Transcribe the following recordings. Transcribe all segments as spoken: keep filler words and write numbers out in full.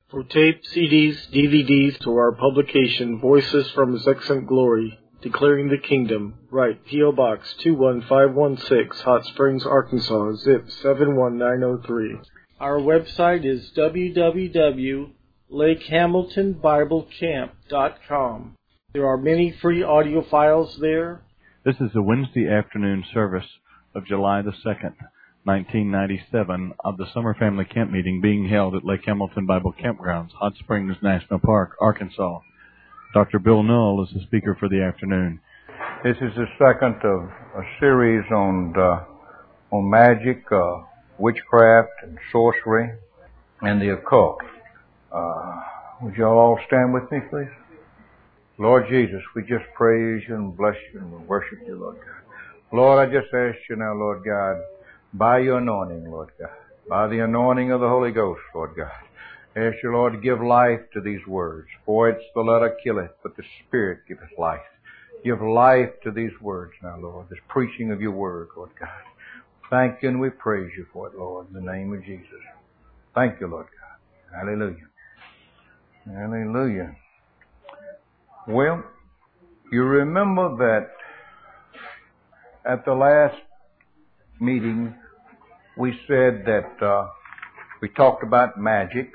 For tape, C Ds, D V Ds, to our publication, Voices from His Excellent Glory, Declaring the Kingdom, write P O. Box two one five one six, Hot Springs, Arkansas, zip seven one nine zero three. Our website is w w w dot lake hamilton bible camp dot com. There are many free audio files there. This is the Wednesday afternoon service of July the second, nineteen ninety-seven, of the Summer Family Camp Meeting being held at Lake Hamilton Bible Campgrounds, Hot Springs National Park, Arkansas. Doctor Bill Null is the speaker for the afternoon. This is the second of a series on uh, on magic, uh, witchcraft, and sorcery, and the occult. Uh, would you all stand with me, please? Lord Jesus, we just praise you and bless you and worship you, Lord God. Lord, I just ask you now, Lord God, by your anointing, Lord God, by the anointing of the Holy Ghost, Lord God, I ask you, Lord, to give life to these words. For it's the letter killeth, but the Spirit giveth life. Give life to these words now, Lord, this preaching of your word, Lord God. Thank you and we praise you for it, Lord, in the name of Jesus. Thank you, Lord God. Hallelujah. Hallelujah. Well, you remember that at the last meeting we said that uh, we talked about magic,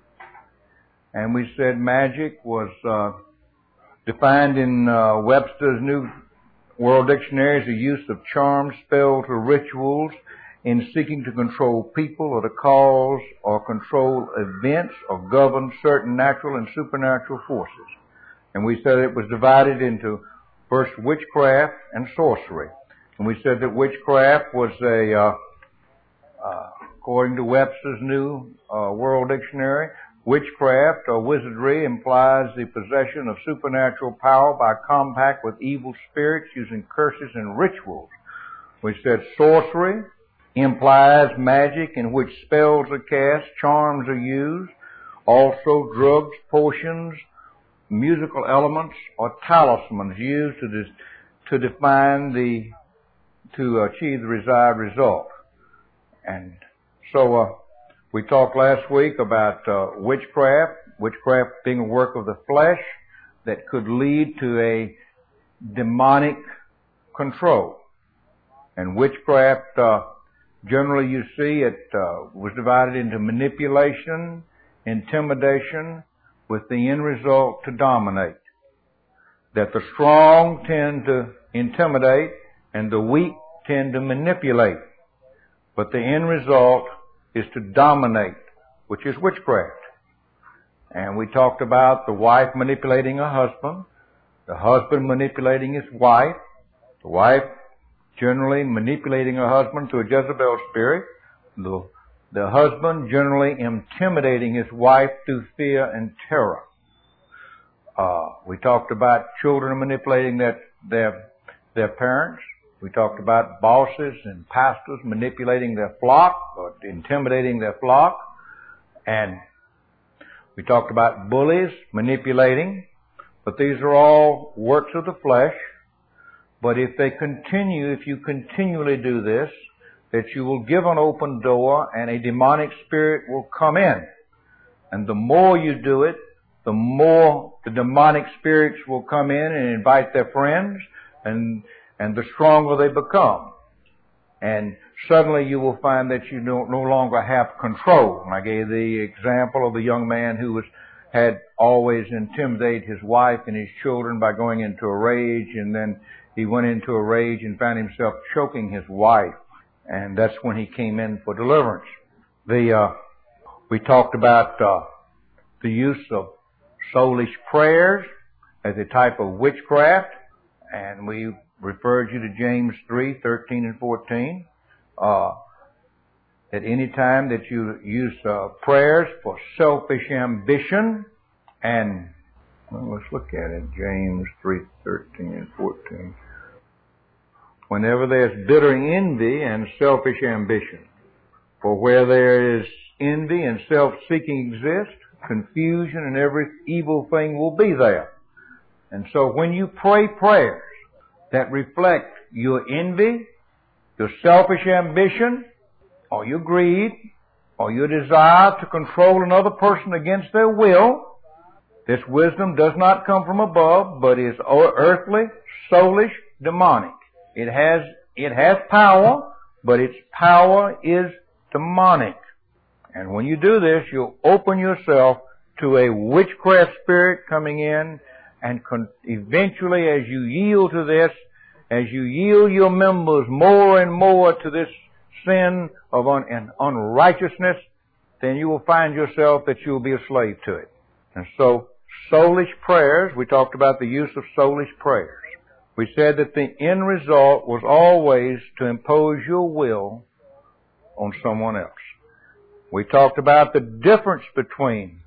and we said magic was uh, defined in uh, Webster's New World Dictionary as the use of charms, spells, or rituals in seeking to control people or to cause or control events or govern certain natural and supernatural forces. And we said it was divided into first witchcraft and sorcery. And we said that witchcraft was a, uh, uh, according to Webster's New uh, World Dictionary, witchcraft or wizardry implies the possession of supernatural power by compact with evil spirits using curses and rituals. We said sorcery implies magic in which spells are cast, charms are used, also drugs, potions, musical elements, or talismans used to dis- to define the to achieve the desired result. And so uh, we talked last week about uh, witchcraft, witchcraft being a work of the flesh that could lead to a demonic control. And witchcraft, uh, generally you see it uh, was divided into manipulation, intimidation, with the end result to dominate. That the strong tend to intimidate and the weak tend to manipulate. But the end result is to dominate, which is witchcraft. And we talked about the wife manipulating her husband, the husband manipulating his wife, the wife generally manipulating her husband through a Jezebel spirit, the The husband generally intimidating his wife through fear and terror. Uh, we talked about children manipulating their, their, their parents. We talked about bosses and pastors manipulating their flock or intimidating their flock. And we talked about bullies manipulating. But these are all works of the flesh. But if they continue, if you continually do this, that you will give an open door and a demonic spirit will come in. And the more you do it, the more the demonic spirits will come in and invite their friends, and and the stronger they become. And suddenly you will find that you no, no longer have control. And I gave the example of the young man who was had always intimidated his wife and his children by going into a rage, and then he went into a rage and found himself choking his wife. And that's when he came in for deliverance. The uh, we talked about uh, the use of soulish prayers as a type of witchcraft, and we referred you to James three, thirteen and fourteen. Uh, at any time that you use uh, prayers for selfish ambition, and well, let's look at it, James three, thirteen and fourteen. Whenever there's bitter envy and selfish ambition. For where there is envy and self-seeking exist, confusion and every evil thing will be there. And so when you pray prayers that reflect your envy, your selfish ambition, or your greed, or your desire to control another person against their will, this wisdom does not come from above, but is earthly, soulish, demonic. It has, it has power, but its power is demonic. And when you do this, you'll open yourself to a witchcraft spirit coming in, and con- eventually as you yield to this, as you yield your members more and more to this sin of un- and unrighteousness, then you will find yourself that you will be a slave to it. And so, soulish prayers, we talked about the use of soulish prayers. We said that the end result was always to impose your will on someone else. We talked about the difference between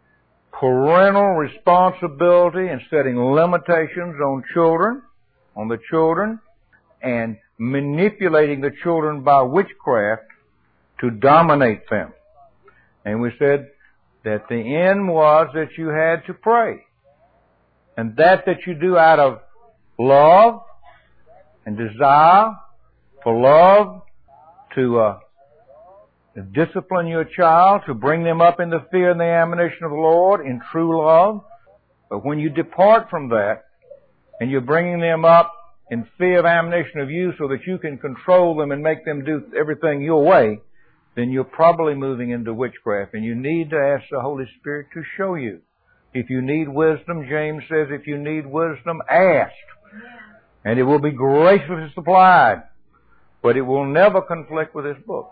parental responsibility and setting limitations on children, on the children, and manipulating the children by witchcraft to dominate them. And we said that the end was that you had to pray. And that that you do out of love and desire for love to uh, discipline your child, to bring them up in the fear and the admonition of the Lord in true love. But when you depart from that, and you're bringing them up in fear of admonition of you so that you can control them and make them do everything your way, then you're probably moving into witchcraft. And you need to ask the Holy Spirit to show you. If you need wisdom, James says, if you need wisdom, ask. And it will be graciously supplied. But it will never conflict with this book.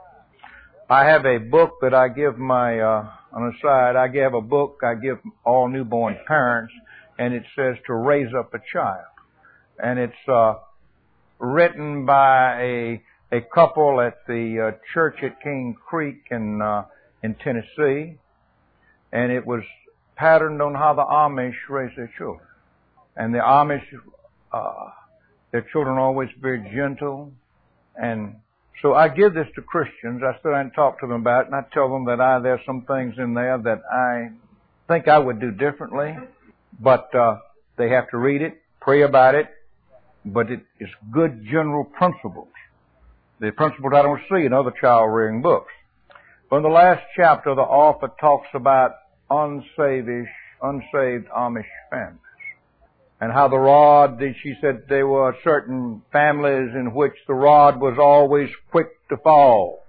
I have a book that I give my, uh, on the side, I have a book I give all newborn parents, and it says to raise up a child. And it's, uh, written by a, a couple at the uh, church at King Creek in, uh, in Tennessee. And it was patterned on how the Amish raise their children. And the Amish, uh, their children are always very gentle. And so I give this to Christians. I sit down and talk to them about it, and I tell them that I, there's some things in there that I think I would do differently. But uh, they have to read it, pray about it, but it is good general principles. The principles I don't see in other child-rearing books. But in the last chapter, the author talks about unsaved, unsaved Amish families. And how the rod, she said there were certain families in which the rod was always quick to fall.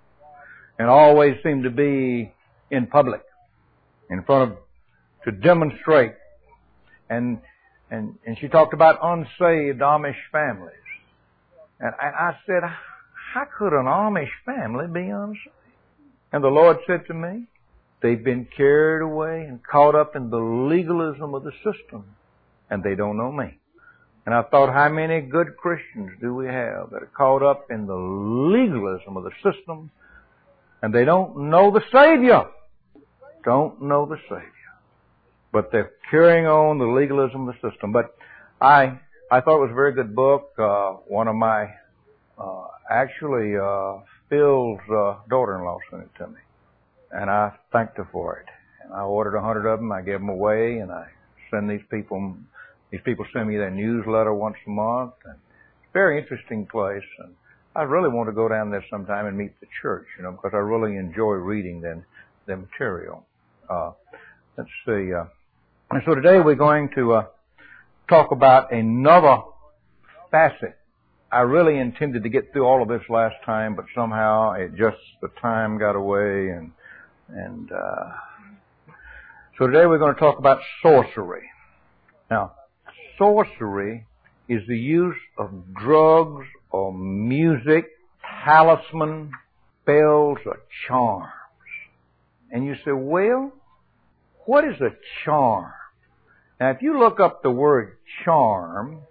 And always seemed to be in public, in front of, to demonstrate. And, and, and she talked about unsaved Amish families. And I, I said, how could an Amish family be unsaved? And the Lord said to me, they've been carried away and caught up in the legalism of the system. And they don't know me. And I thought, how many good Christians do we have that are caught up in the legalism of the system, and they don't know the Savior. Don't know the Savior. But they're carrying on the legalism of the system. But I I thought it was a very good book. Uh, one of my, uh, actually, uh, Phil's uh, daughter-in-law sent it to me. And I thanked her for it. And I ordered a hundred of them. I gave them away, and I send these people... These people send me their newsletter once a month. And it's a very interesting place. And I really want to go down there sometime and meet the church, you know, because I really enjoy reading their, their material. Uh, let's see. Uh, and so today we're going to uh, talk about another facet. I really intended to get through all of this last time, but somehow it just, the time got away. And, and uh, so today we're going to talk about sorcery. Now, sorcery is the use of drugs or music, talisman, spells, or charms. And you say, well, what is a charm? Now, if you look up the word charm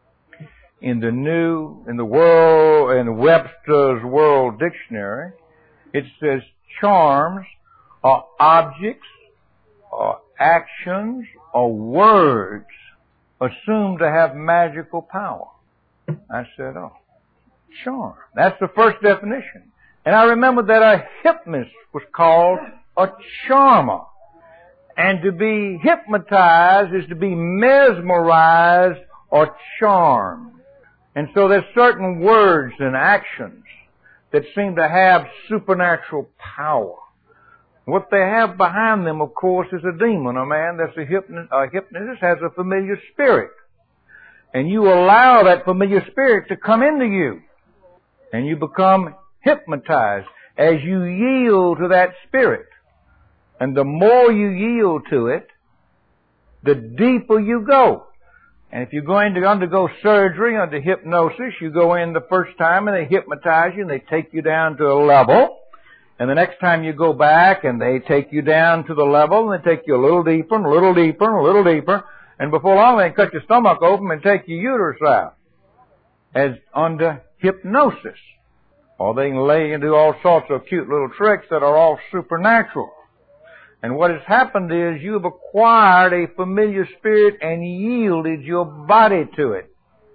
in the new, in the world, in Webster's World Dictionary, it says charms are objects or actions or words assumed to have magical power. I said, oh, charm. That's the first definition. And I remember that a hypnotist was called a charmer. And to be hypnotized is to be mesmerized or charmed. And so there's certain words and actions that seem to have supernatural power. What they have behind them, of course, is a demon. A man that's a, hypno- a hypnotist has a familiar spirit. And you allow that familiar spirit to come into you. And you become hypnotized as you yield to that spirit. And the more you yield to it, the deeper you go. And if you're going to undergo surgery under hypnosis, you go in the first time and they hypnotize you and they take you down to a level. And the next time you go back and they take you down to the level and they take you a little deeper and a little deeper and a little deeper. And before long they cut your stomach open and take your uterus out. As under hypnosis. Or they can lay and do all sorts of cute little tricks that are all supernatural. And what has happened is you've acquired a familiar spirit and yielded your body to it.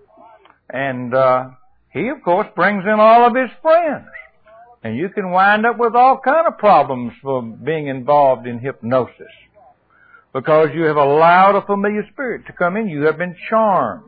And uh, he, of course, brings in all of his friends. And you can wind up with all kind of problems for being involved in hypnosis. Because you have allowed a familiar spirit to come in. You have been charmed.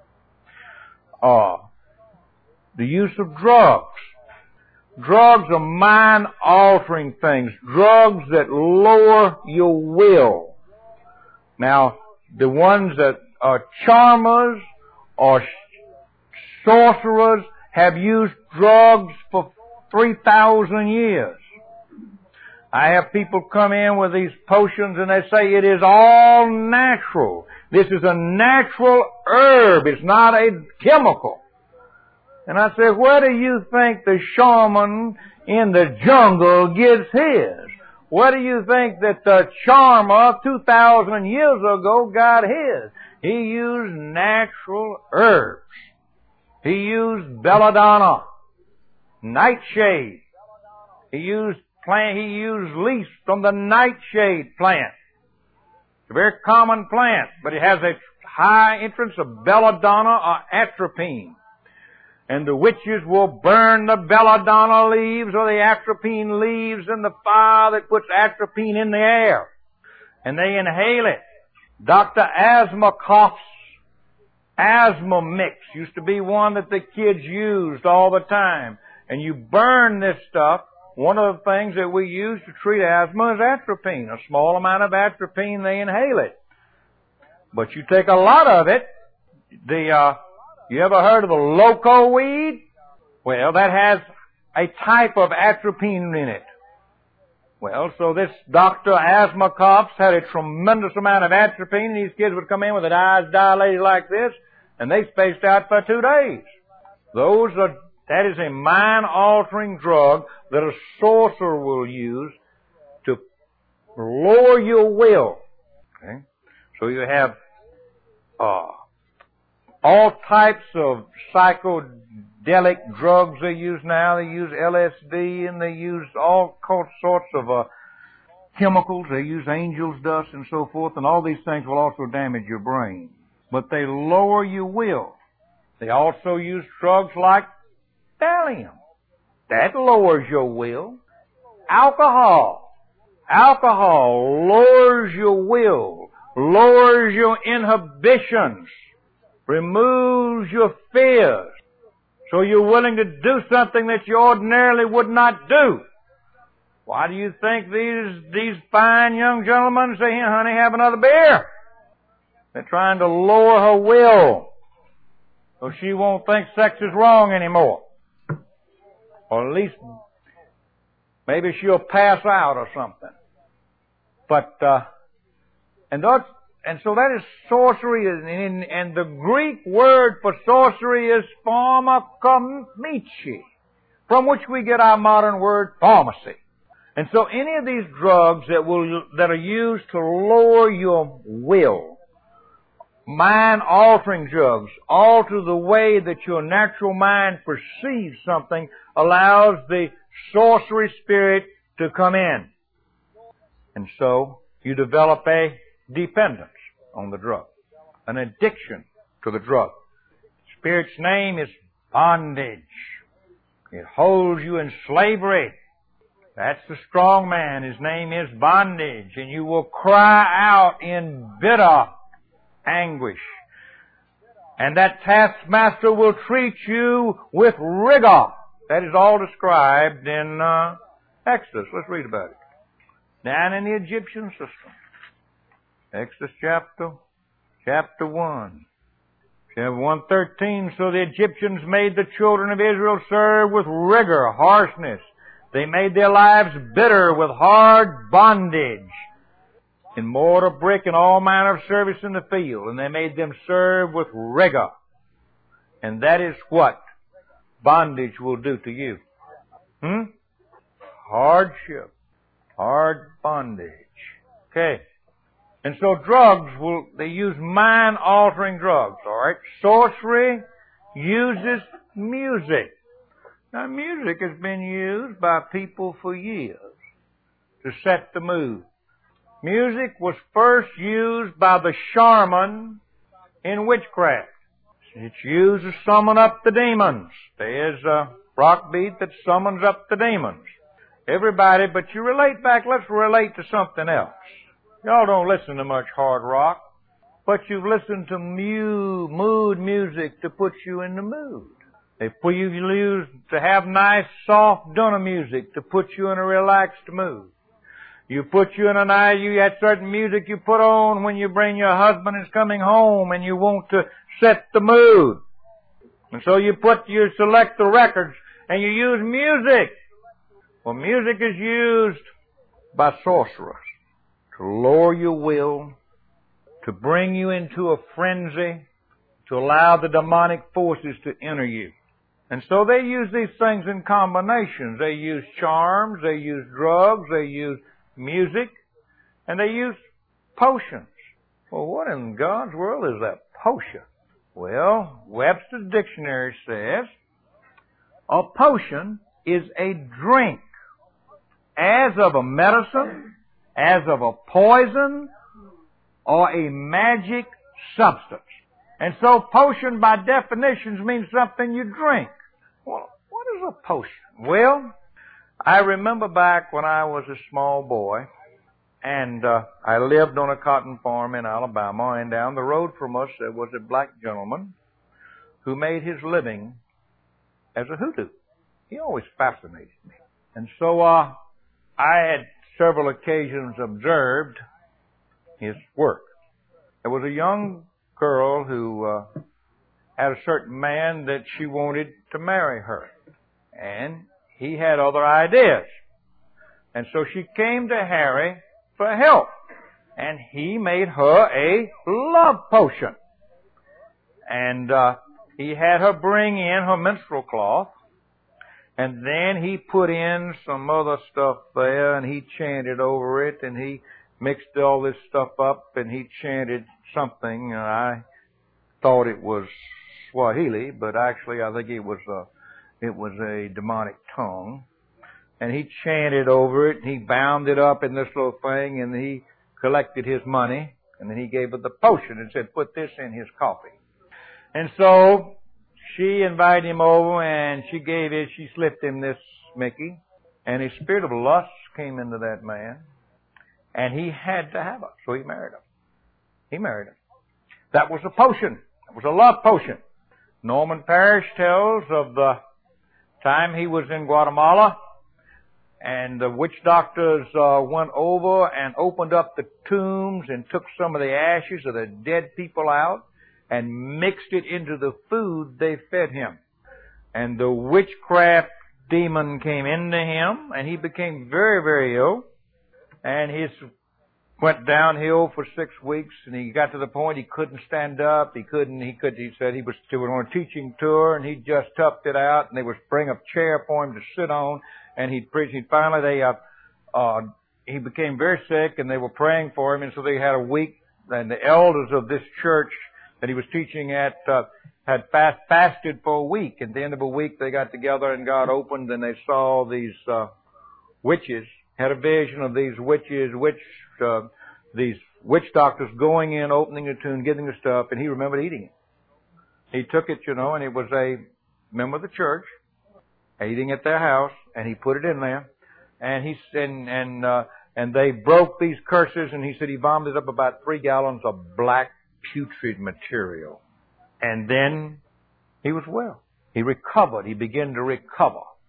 Uh, the use of drugs. Drugs are mind-altering things. Drugs that lower your will. Now, the ones that are charmers or sorcerers have used drugs for three thousand years. I have people come in with these potions and they say it is all natural. This is a natural herb. It's not a chemical. And I say, where do you think the shaman in the jungle gets his? Where do you think that the charmer two thousand years ago got his? He used natural herbs. He used belladonna, nightshade. He used plant. He used leaves from the nightshade plant. It's a very common plant, but it has a high entrance of belladonna or atropine. And the witches will burn the belladonna leaves or the atropine leaves in the fire that puts atropine in the air. And they inhale it. Doctor Asmakoff's asthma mix used to be one that the kids used all the time. And you burn this stuff. One of the things that we use to treat asthma is atropine. A small amount of atropine, they inhale it. But you take a lot of it, the, uh, you ever heard of the loco weed? Well, that has a type of atropine in it. Well, so this Doctor Asmakoff's had a tremendous amount of atropine, and these kids would come in with their eyes dilated like this, and they spaced out for two days. Those are, that is a mind-altering drug that a sorcerer will use to lower your will. Okay? So you have, uh, all types of psychedelic drugs they use now. They use L S D and they use all sorts of uh, chemicals. They use angel's dust and so forth. And all these things will also damage your brain. But they lower your will. They also use drugs like thallium. That lowers your will. Alcohol. Alcohol lowers your will. Lowers your inhibitions. Removes your fears. So you're willing to do something that you ordinarily would not do. Why do you think these, these fine young gentlemen say, here, honey, have another beer? They're trying to lower her will so she won't think sex is wrong anymore. Or at least maybe she'll pass out or something. But, uh, and that's, And so that is sorcery, and, and the Greek word for sorcery is pharmakomichi, from which we get our modern word pharmacy. And so any of these drugs that will that are used to lower your will, mind-altering drugs, alter the way that your natural mind perceives something, allows the sorcery spirit to come in. And so you develop a dependence on the drug, an addiction to the drug. Spirit's name is bondage. It holds you in slavery. That's the strong man. His name is bondage. And you will cry out in bitter anguish. And that taskmaster will treat you with rigor That is all described in uh, Exodus. Let's read about it. Down in the Egyptian system. Exodus chapter, chapter one. Chapter one thirteen, so the Egyptians made the children of Israel serve with rigor, harshness. They made their lives bitter with hard bondage, in mortar, brick, and all manner of service in the field. And they made them serve with rigor. And that is what bondage will do to you. Hmm? Hardship. Hard bondage. Okay. And so drugs will, they use mind-altering drugs, all right? Sorcery uses music. Now, music has been used by people for years to set the mood. Music was first used by the shaman in witchcraft. It's used to summon up the demons. There's a rock beat that summons up the demons. Everybody, but you relate back, let's relate to something else. Y'all don't listen to much hard rock, but you've listened to mu- mood music to put you in the mood. They put you use to have nice, soft Dunham music to put you in a relaxed mood. You put you in a night, you had certain music you put on when you bring your husband is coming home and you want to set the mood. And so you put, you select the records and you use music. Well, music is used by sorcerers to lower your will, to bring you into a frenzy, to allow the demonic forces to enter you. And so they use these things in combinations. They use charms, they use drugs, they use music, and they use potions. Well, what in God's world is a potion? Well, Webster's dictionary says a potion is a drink as of a medicine, as of a poison, or a magic substance. And so potion by definition means something you drink. Well, what is a potion? Well, I remember back when I was a small boy, and uh, I lived on a cotton farm in Alabama, and down the road from us there was a black gentleman who made his living as a hoodoo. He always fascinated me. And so uh, I had several occasions observed his work. There was a young girl who uh, had a certain man that she wanted to marry her. And he had other ideas. And so she came to Harry for help. And he made her a love potion. And uh, he had her bring in her menstrual cloth. And then he put in some other stuff there, and he chanted over it, and he mixed all this stuff up, and he chanted something. And I thought it was Swahili, but actually I think it was a, it was a demonic tongue. And he chanted over it, and he bound it up in this little thing, and he collected his money, and then he gave her the potion and said, put this in his coffee. And so she invited him over, and she gave it, she slipped him this Mickey, and a spirit of lust came into that man, and he had to have her, so he married her. He married her. That was a potion. It was a love potion. Norman Parrish tells of the time he was in Guatemala, and the witch doctors uh, went over and opened up the tombs and took some of the ashes of the dead people out and mixed it into the food they fed him. And the witchcraft demon came into him, and he became very, very ill. And he went downhill for six weeks, and he got to the point he couldn't stand up. He couldn't, he could, he said he was, he was on a teaching tour, and he just toughed it out, and they would bring a chair for him to sit on, and he'd preach. And finally they, uh, uh, he became very sick, and they were praying for him, and so they had a week, and the elders of this church that he was teaching at, uh, had fast, fasted for a week. At the end of a week, they got together and God opened, and they saw these, uh, witches, had a vision of these witches, witch, uh, these witch doctors going in, opening the tomb, getting the stuff, and he remembered eating it. He took it, you know, and it was a member of the church eating at their house, and he put it in there, and he and and uh, and they broke these curses, and he said he vomited up about three gallons of black putrid material, and then he was well. He recovered. He began to recover.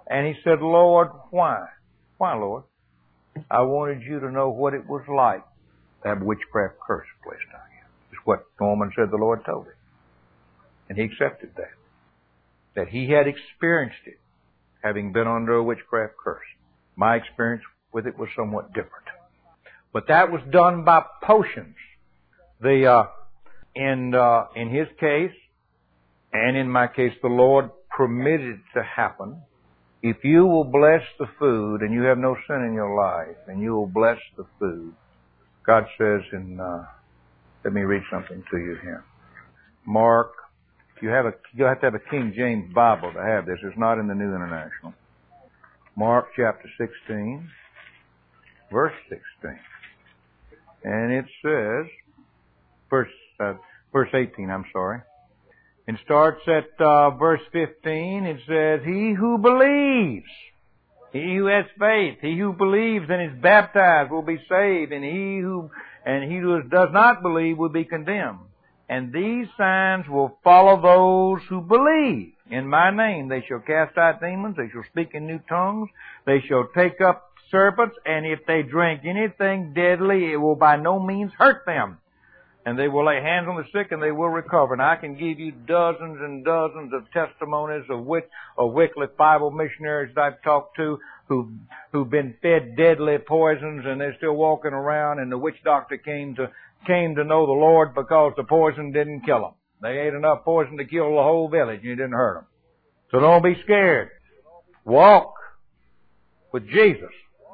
And he said, Lord, why? Why, Lord? I wanted you to know what it was like to have witchcraft curse placed on you. It's what Norman said the Lord told him. And he accepted that. That he had experienced it, having been under a witchcraft curse. My experience with it was somewhat different. But that was done by potions. The, uh, in, uh, in his case, and in my case, the Lord permitted it to happen. If you will bless the food and you have no sin in your life and you will bless the food, God says in, uh, let me read something to you here. Mark, you have a, you have to have a King James Bible to have this. It's not in the New International. Mark chapter sixteen, verse sixteen. And it says, verse, uh, verse eighteen, I'm sorry. It starts at uh, verse fifteen. It says, he who believes, he who has faith, he who believes and is baptized will be saved, and he who and he who does not believe will be condemned. And these signs will follow those who believe. In my name they shall cast out demons, they shall speak in new tongues, they shall take up serpents, and if they drink anything deadly, it will by no means hurt them. And they will lay hands on the sick and they will recover. And I can give you dozens and dozens of testimonies of which, of Wycliffe Bible missionaries that I've talked to who've, who've been fed deadly poisons and they're still walking around, and the witch doctor came to, came to know the Lord because the poison didn't kill them. They ate enough poison to kill the whole village and it didn't hurt them. So don't be scared. Walk with Jesus.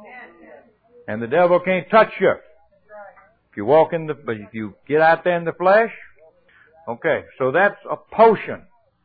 And the devil can't touch you. If you walk in the, but if you get out there in the flesh, okay, so that's a potion.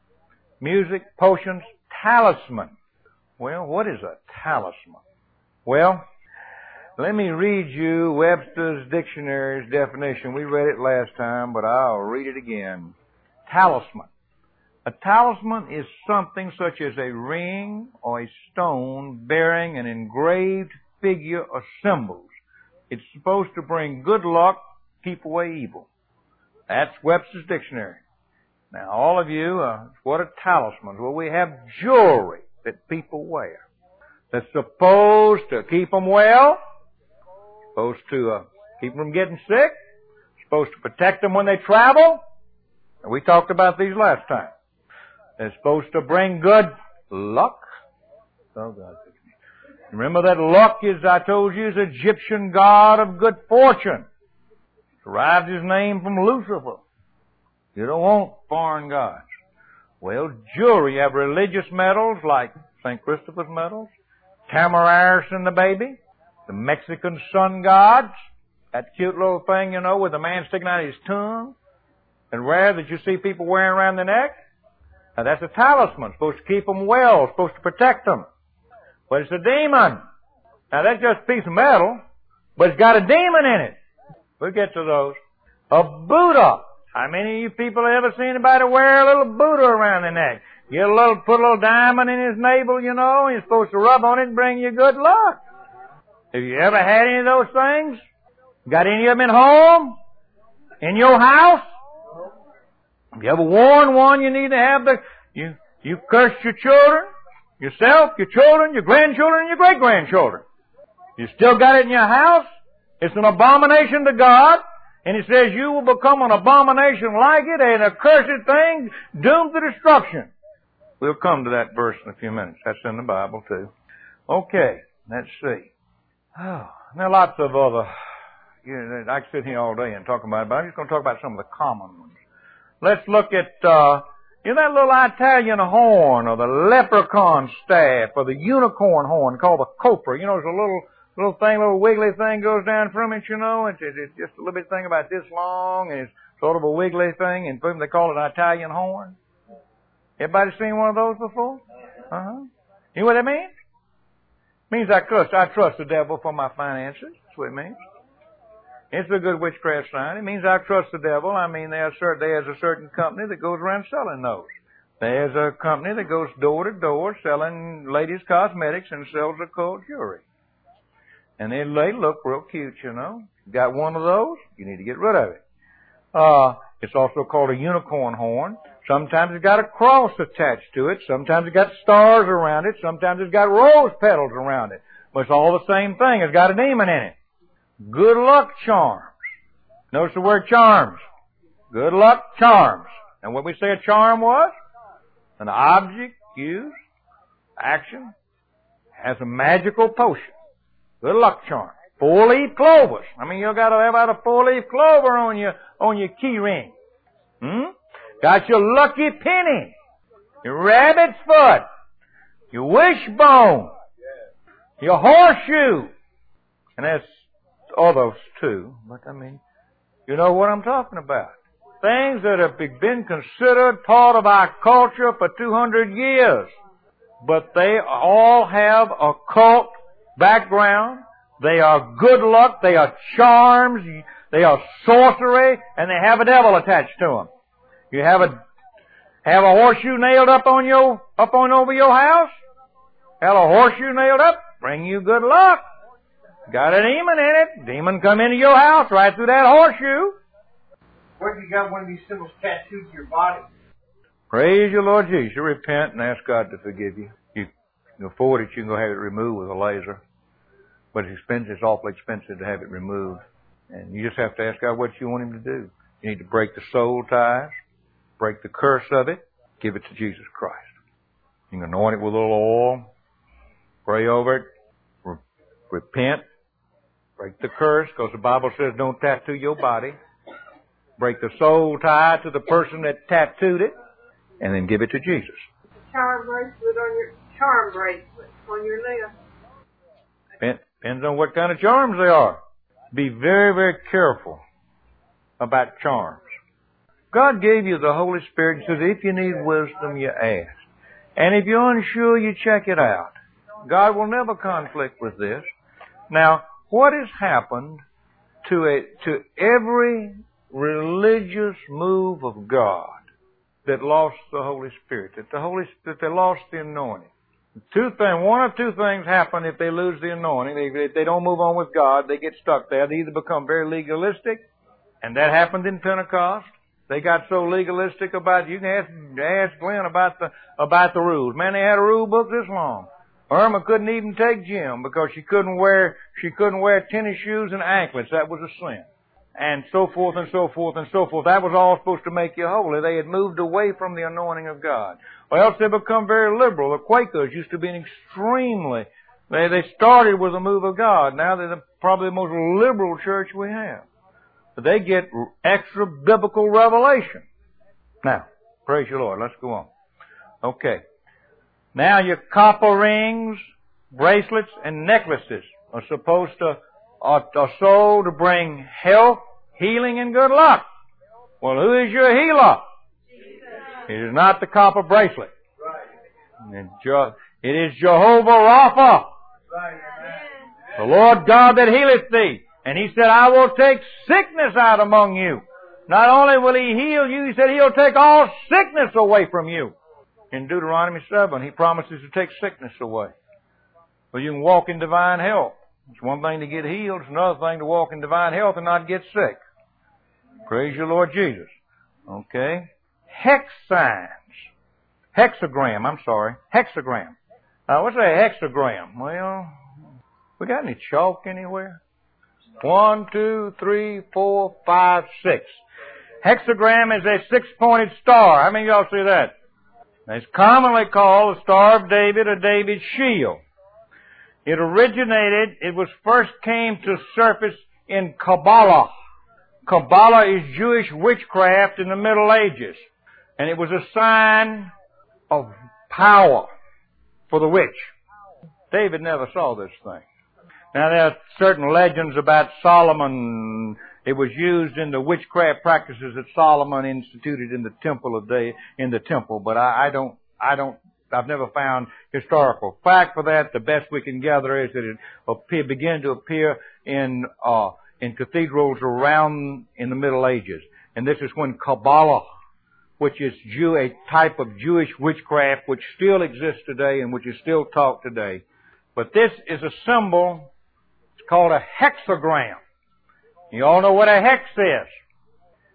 Music, potions, talisman. Well, what is a talisman? Well, let me read you Webster's Dictionary's definition. We read it last time, but I'll read it again. Talisman. A talisman is something such as a ring or a stone bearing an engraved figure or symbols. It's supposed to bring good luck, keep away evil. That's Webster's Dictionary. Now, all of you, uh, what are talismans? Well, we have jewelry that people wear that's supposed to keep them well, supposed to uh, keep them from getting sick, supposed to protect them when they travel. And we talked about these last time. They're supposed to bring good luck. Oh, God. Remember that luck is, I told you, is the Egyptian god of good fortune. Derived his name from Lucifer. You don't want foreign gods. Well, jewelry, you have religious medals like Saint Christopher's medals, Tamararis and the baby, the Mexican sun gods, that cute little thing, you know, with the man sticking out his tongue, and rare that you see people wearing around the neck. Now that's a talisman, supposed to keep them well, supposed to protect them. But it's a demon. Now that's just a piece of metal, but it's got a demon in it. We'll get to those. A Buddha. How many of you people have ever seen anybody wear a little Buddha around their neck? Get a little, put a little diamond in his navel, you know, and you're supposed to rub on it and bring you good luck. Have you ever had any of those things? Got any of them in home? In your house? Have you ever worn one you need to have the, you, you cursed your children? Yourself, your children, your grandchildren, and your great-grandchildren. You still got it in your house? It's an abomination to God. And it says you will become an abomination like it, an accursed thing, doomed to destruction. We'll come to that verse in a few minutes. That's in the Bible, too. Okay, let's see. Oh, there are lots of other, you know, I could sit here all day and talk about it, but I'm just going to talk about some of the common ones. Let's look at, uh, you know that little Italian horn, or the leprechaun staff, or the unicorn horn called the copra. You know, there's a little little thing, little wiggly thing goes down from it, you know. It's, it's just a little bit thing about this long, and it's sort of a wiggly thing, and they call it an Italian horn. Everybody seen one of those before? Uh-huh. You know what that means? It means I trust, I trust the devil for my finances. That's what it means. It's a good witchcraft sign. It means I trust the devil. I mean, there's a certain company that goes around selling those. There's a company that goes door to door selling ladies' cosmetics and sells occult jewelry. And they, they look real cute, you know. Got one of those, you need to get rid of it. Uh, it's also called a unicorn horn. Sometimes it's got a cross attached to it. Sometimes it's got stars around it. Sometimes it's got rose petals around it. But it's all the same thing. It's got a demon in it. Good luck charms. Notice the word charms. Good luck charms. And what we say a charm was? An object used, action, has a magical potion. Good luck charm. Four-leaf clovers. I mean, you got to have out a four-leaf clover on your on your key ring. Hmm? Got your lucky penny, your rabbit's foot, your wishbone, your horseshoe, and that's all those too. But I mean, you know what I'm talking about. Things that have been considered part of our culture for two hundred years. But they all have occult background. They are good luck. They are charms. They are sorcery. And they have a devil attached to them. You have a, have a horseshoe nailed up on your, up on over your house? Have a horseshoe nailed up? Bring you good luck. Got a demon in it. Demon come into your house right through that horseshoe. What if you got one of these symbols tattooed to your body? Praise your Lord Jesus. You repent and ask God to forgive you. You can afford it. You can go have it removed with a laser. But it's expensive. It's awfully expensive to have it removed. And you just have to ask God what you want Him to do. You need to break the soul ties, break the curse of it, give it to Jesus Christ. You can anoint it with a little oil, pray over it, re- repent, break the curse, because the Bible says don't tattoo your body. Break the soul tie to the person that tattooed it, and then give it to Jesus. Charm bracelet on your charm bracelet on your left. Depends on what kind of charms they are. Be very, very careful about charms. God gave you the Holy Spirit and says if you need wisdom, you ask. And if you're unsure, you check it out. God will never conflict with this. Now, what has happened to a, to every religious move of God that lost the Holy Spirit, that the Holy, that they lost the anointing? Two things, one of two things happen if they lose the anointing. They, if they don't move on with God, they get stuck there. They either become very legalistic, and that happened in Pentecost. They got so legalistic about, you can ask, ask Glenn about the, about the rules. Man, they had a rule book this long. Irma couldn't even take Jim because she couldn't wear, she couldn't wear tennis shoes and anklets. That was a sin. And so forth and so forth and so forth. That was all supposed to make you holy. They had moved away from the anointing of God. Or else they become very liberal. The Quakers used to be an extremely, they, they started with a move of God. Now they're the, probably the most liberal church we have. But they get extra biblical revelation. Now, praise your Lord. Let's go on. Okay. Now your copper rings, bracelets, and necklaces are supposed to, are, are sold to bring health, healing, and good luck. Well, who is your healer? It is not the copper bracelet. It is Jehovah Rapha, the Lord God that healeth thee. And He said, I will take sickness out among you. Not only will He heal you, He said He'll take all sickness away from you. In Deuteronomy seven, He promises to take sickness away. Well, you can walk in divine health. It's one thing to get healed. It's another thing to walk in divine health and not get sick. Praise your Lord Jesus. Okay. Hex signs. Hexagram, I'm sorry. Hexagram. Now, what's a hexagram? Well, we got any chalk anywhere? One, two, three, four, five, six. Hexagram is a six-pointed star. How many of y'all see that? It's commonly called the Star of David or David's shield. It originated, it was first came to surface in Kabbalah. Kabbalah is Jewish witchcraft in the Middle Ages. And it was a sign of power for the witch. David never saw this thing. Now there are certain legends about Solomon. It was used in the witchcraft practices that Solomon instituted in the temple of day in the temple, but I, I don't, I don't, I've never found historical fact for that. The best we can gather is that it appear, began to appear in uh, in cathedrals around in the Middle Ages, and this is when Kabbalah, which is Jew, a type of Jewish witchcraft which still exists today and which is still taught today. But this is a symbol. It's called a hexagram. You all know what a hex is.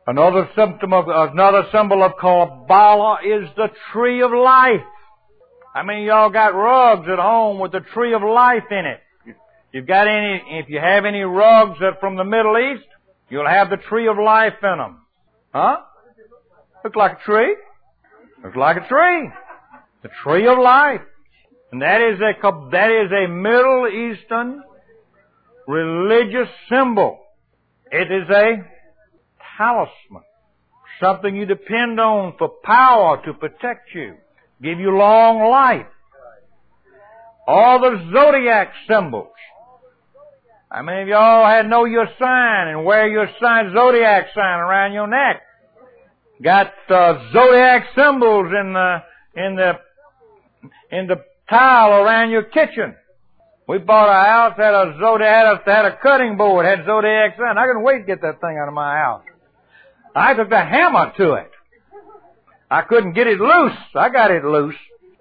Another symptom of, another symbol of Kabbalah is the tree of life. How many of y'all got rugs at home with the tree of life in it? You've got any, if you have any rugs that from the Middle East, you'll have the tree of life in them. Huh? Looks like a tree. Looks like a tree. The tree of life. And that is a, that is a Middle Eastern religious symbol. It is a talisman. Something you depend on for power to protect you. Give you long life. All the zodiac symbols. How many of y'all had know your sign and wear your sign, zodiac sign around your neck? Got uh, zodiac symbols in the in the in the tile around your kitchen. We bought a house had a zodiac had a, had a cutting board had zodiac sign. I couldn't wait to get that thing out of my house. I took the hammer to it. I couldn't get it loose. I got it loose.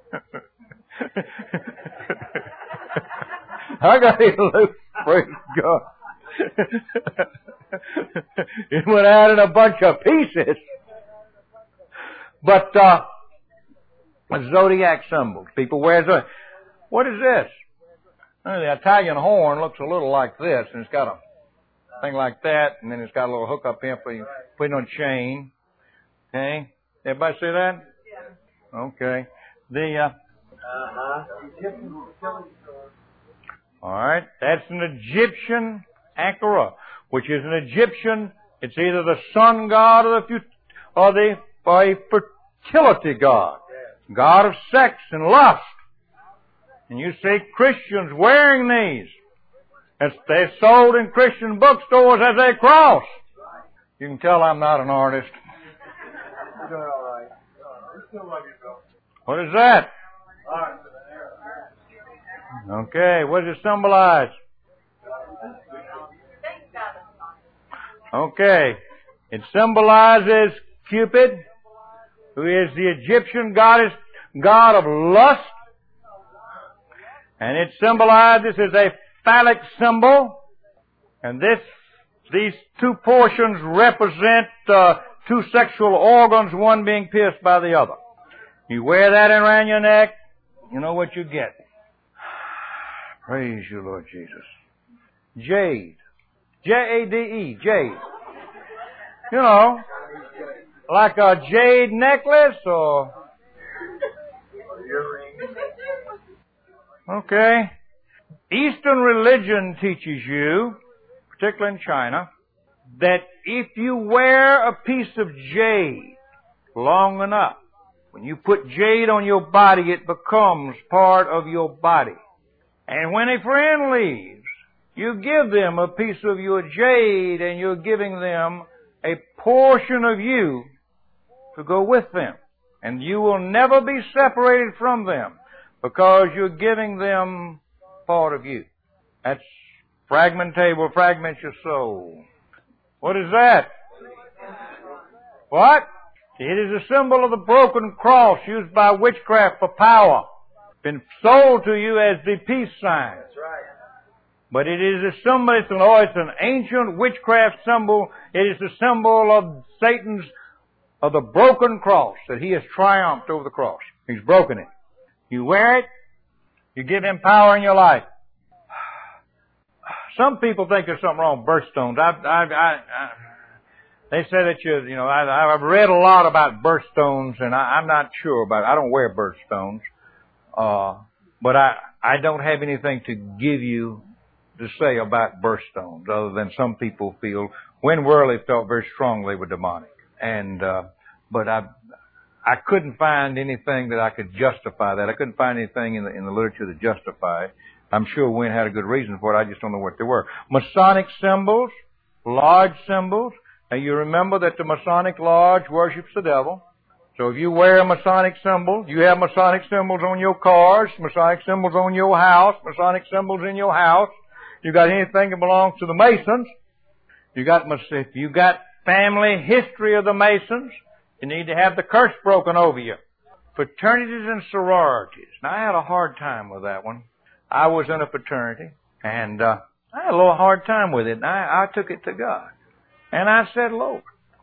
I got it loose. Praise God. It went out in a bunch of pieces. But, uh, zodiac symbols. People wear zodiac. What is this? Uh, the Italian horn looks a little like this, and it's got a thing like that, and then it's got a little hook up here for you put it on a chain. Okay? Everybody see that? Yeah. Okay. The, uh, uh-huh. All right. That's an Egyptian Ankara, which is an Egyptian, it's either the sun god or the, fut- or the, or a fertility god. God of sex and lust. And you see Christians wearing these. It's, they're sold in Christian bookstores as a cross. You can tell I'm not an artist. What is that? Okay, what does it symbolize? Okay, it symbolizes Cupid, who is the Egyptian goddess, god of lust. And it symbolizes as a phallic symbol. And this, these two portions represent uh, two sexual organs, one being pierced by the other. You wear that around your neck, you know what you get. Praise you, Lord Jesus. Jade. J A D E, jade. You know, like a jade necklace or... Okay. Eastern religion teaches you, particularly in China, that if you wear a piece of jade long enough, when you put jade on your body, it becomes part of your body. And when a friend leaves, you give them a piece of your jade and you're giving them a portion of you to go with them. And you will never be separated from them because you're giving them part of you. That's fragmentable, fragment your soul. What is that? What? It is a symbol of the broken cross used by witchcraft for power. Been sold to you as the peace sign. That's right. But it is a symbol, it's an, oh, it's an ancient witchcraft symbol. It is a symbol of Satan's, of the broken cross, that he has triumphed over the cross. He's broken it. You wear it, you give him power in your life. Some people think there's something wrong with birthstones. I, I, I, I, they say that you, you know, I, I've read a lot about birthstones, and I, I'm not sure about it. I don't wear birthstones. Uh, but I, I don't have anything to give you to say about birthstones other than some people feel, Win Worley felt very strongly were demonic. And, uh, but I, I couldn't find anything that I could justify that. I couldn't find anything in the, in the literature to justify it. I'm sure Win had a good reason for it. I just don't know what they were. Masonic symbols, lodge symbols. Now you remember that the Masonic lodge worships the devil. So if you wear a Masonic symbol, you have Masonic symbols on your cars, Masonic symbols on your house, Masonic symbols in your house. You got anything that belongs to the Masons. You got, if you got family history of the Masons, you need to have the curse broken over you. Fraternities and sororities. Now I had a hard time with that one. I was in a fraternity, and uh, I had a little hard time with it, and I, I took it to God. And I said, Lord,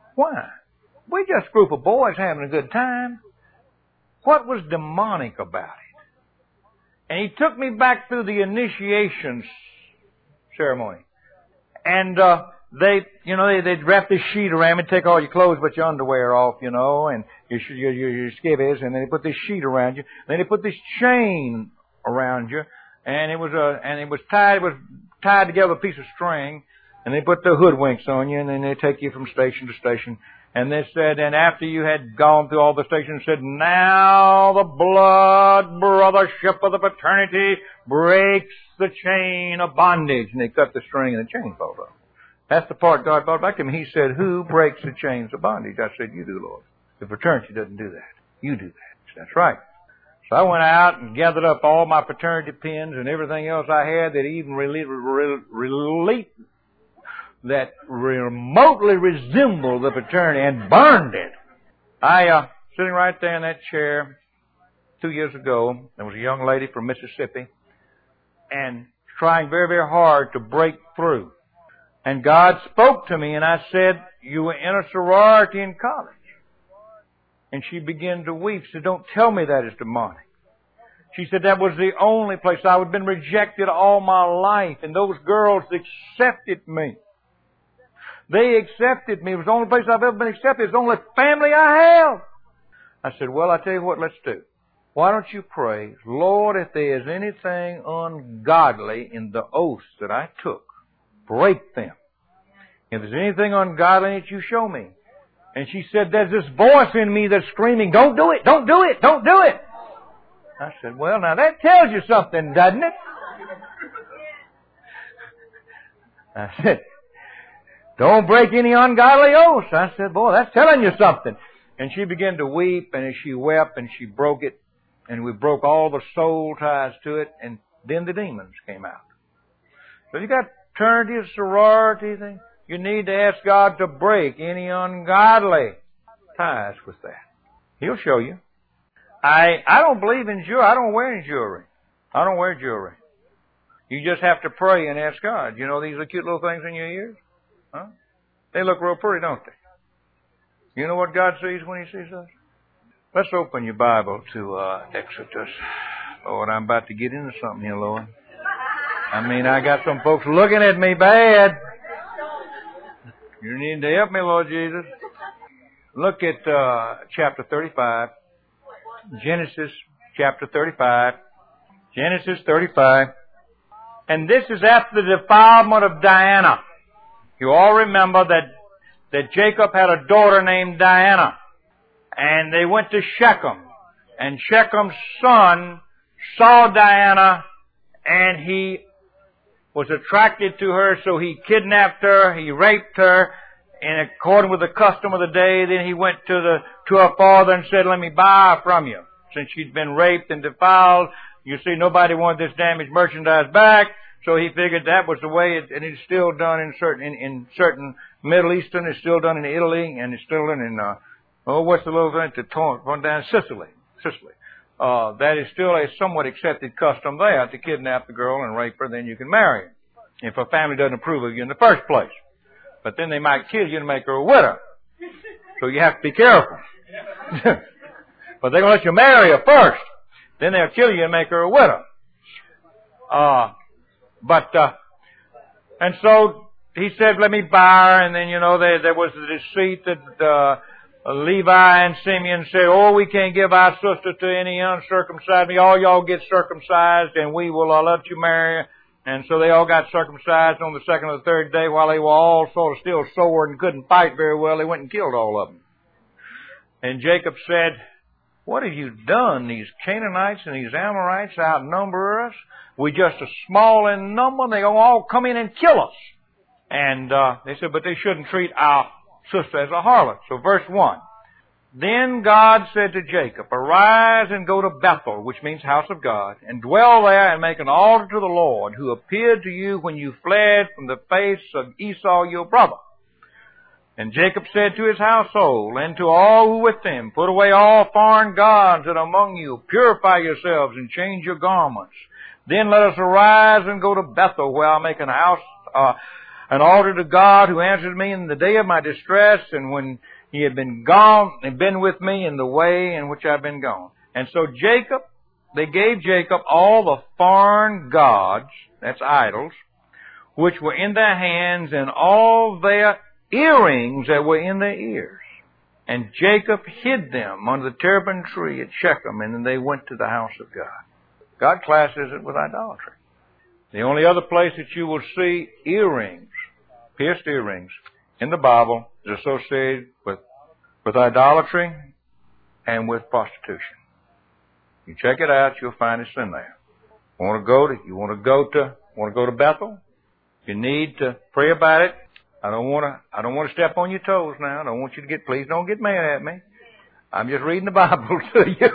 Why? We just a group of boys having a good time. What was demonic about it? And he took me back through the initiation ceremony. And uh, they, you know, they, they'd wrap this sheet around me, take all your clothes but your underwear off, you know, and your, your, your, your skivvies, and then they put this sheet around you. Then they put this chain around you, and it was a, and it was tied, it was tied together with a piece of string, and they put the hoodwinks on you, and then they take you from station to station. And they said, and after you had gone through all the stations, said, now the blood brothership of the fraternity breaks the chain of bondage. And they cut the string and the chain falls off. That's the part God brought back to me. He said, who breaks the chains of bondage? I said, you do, Lord. The fraternity doesn't do that. You do that. That's right. So I went out and gathered up all my fraternity pins and everything else I had that even relate, relate that remotely resembled the fraternity and burned it. I, uh, sitting right there in that chair two years ago, there was a young lady from Mississippi and trying very, very hard to break through. And God spoke to me and I said, you were in a sorority in college. And she began to weep. She said, don't tell me that is demonic. She said, that was the only place. I had been rejected all my life, and those girls accepted me. They accepted me. It was the only place I've ever been accepted. It's the only family I have. I said, well, I tell you what, let's do. Why don't you pray, Lord, if there is anything ungodly in the oaths that I took, break them. If there's anything ungodly in it, you show me. And she said, there's this voice in me that's screaming, don't do it, don't do it, don't do it. I said, well, now that tells you something, doesn't it? I said, don't break any ungodly oaths. I said, boy, that's telling you something. And she began to weep, and as she wept, and she broke it, and we broke all the soul ties to it, and then the demons came out. So you got fraternity, sorority thing. You need to ask God to break any ungodly ties with that. He'll show you. I I don't believe in jewelry. I don't wear any jewelry. I don't wear jewelry. You just have to pray and ask God. You know these are cute little things in your ears? Huh? They look real pretty, don't they? You know what God sees when He sees us? Let's open your Bible to uh, Exodus. Lord, I'm about to get into something here, Lord. I mean, I got some folks looking at me bad. You need to help me, Lord Jesus. Look at uh, chapter thirty-five. Genesis chapter thirty-five. Genesis thirty-five. And this is after the defilement of Diana. You all remember that, that Jacob had a daughter named Diana. And they went to Shechem. And Shechem's son saw Diana and he was attracted to her, so he kidnapped her, he raped her, and according with the custom of the day, then he went to the to her father and said, let me buy her from you. Since she'd been raped and defiled, you see, nobody wanted this damaged merchandise back, so he figured that was the way, it, and it's still done in certain in, in certain Middle Eastern, it's still done in Italy, and it's still done in, uh, oh, what's the little thing, to torn down Sicily, Sicily. Uh, that is still a somewhat accepted custom there, to kidnap the girl and rape her, then you can marry her. If her family doesn't approve of you in the first place. But then they might kill you and make her a widow. So you have to be careful. But they're going to let you marry her first. Then they'll kill you and make her a widow. Uh, but, uh, and so he said, let me buy her, and then, you know, there, there was the deceit that, uh, Levi and Simeon said, oh, we can't give our sister to any uncircumcised. All y'all get circumcised and we will uh, let you marry her. And so they all got circumcised on the second or the third day while they were all sort of still sore and couldn't fight very well. They went and killed all of them. And Jacob said, what have you done? These Canaanites and these Amorites outnumber us. We're just a small in number. They're going to all come in and kill us. And uh, they said, but they shouldn't treat our sister as a harlot. So verse one. Then God said to Jacob, arise and go to Bethel, which means house of God, and dwell there and make an altar to the Lord, who appeared to you when you fled from the face of Esau your brother. And Jacob said to his household and to all who were with him, put away all foreign gods that are among you, purify yourselves and change your garments. Then let us arise and go to Bethel, where I'll make an house, uh, an altar to God who answered me in the day of my distress, and when he had been gone and been with me in the way in which I've been gone. And so Jacob, they gave Jacob all the foreign gods, that's idols, which were in their hands, and all their earrings that were in their ears. And Jacob hid them under the terebinth tree at Shechem, and then they went to the house of God. God classes it with idolatry. The only other place that you will see earrings, pierced earrings, in the Bible is associated with, with idolatry and with prostitution. You check it out, you'll find it's in there. You want to go to, you want to go to, want to go to Bethel? You need to pray about it. I don't want to, I don't want to step on your toes now. I don't want you to get, please don't get mad at me. I'm just reading the Bible to you.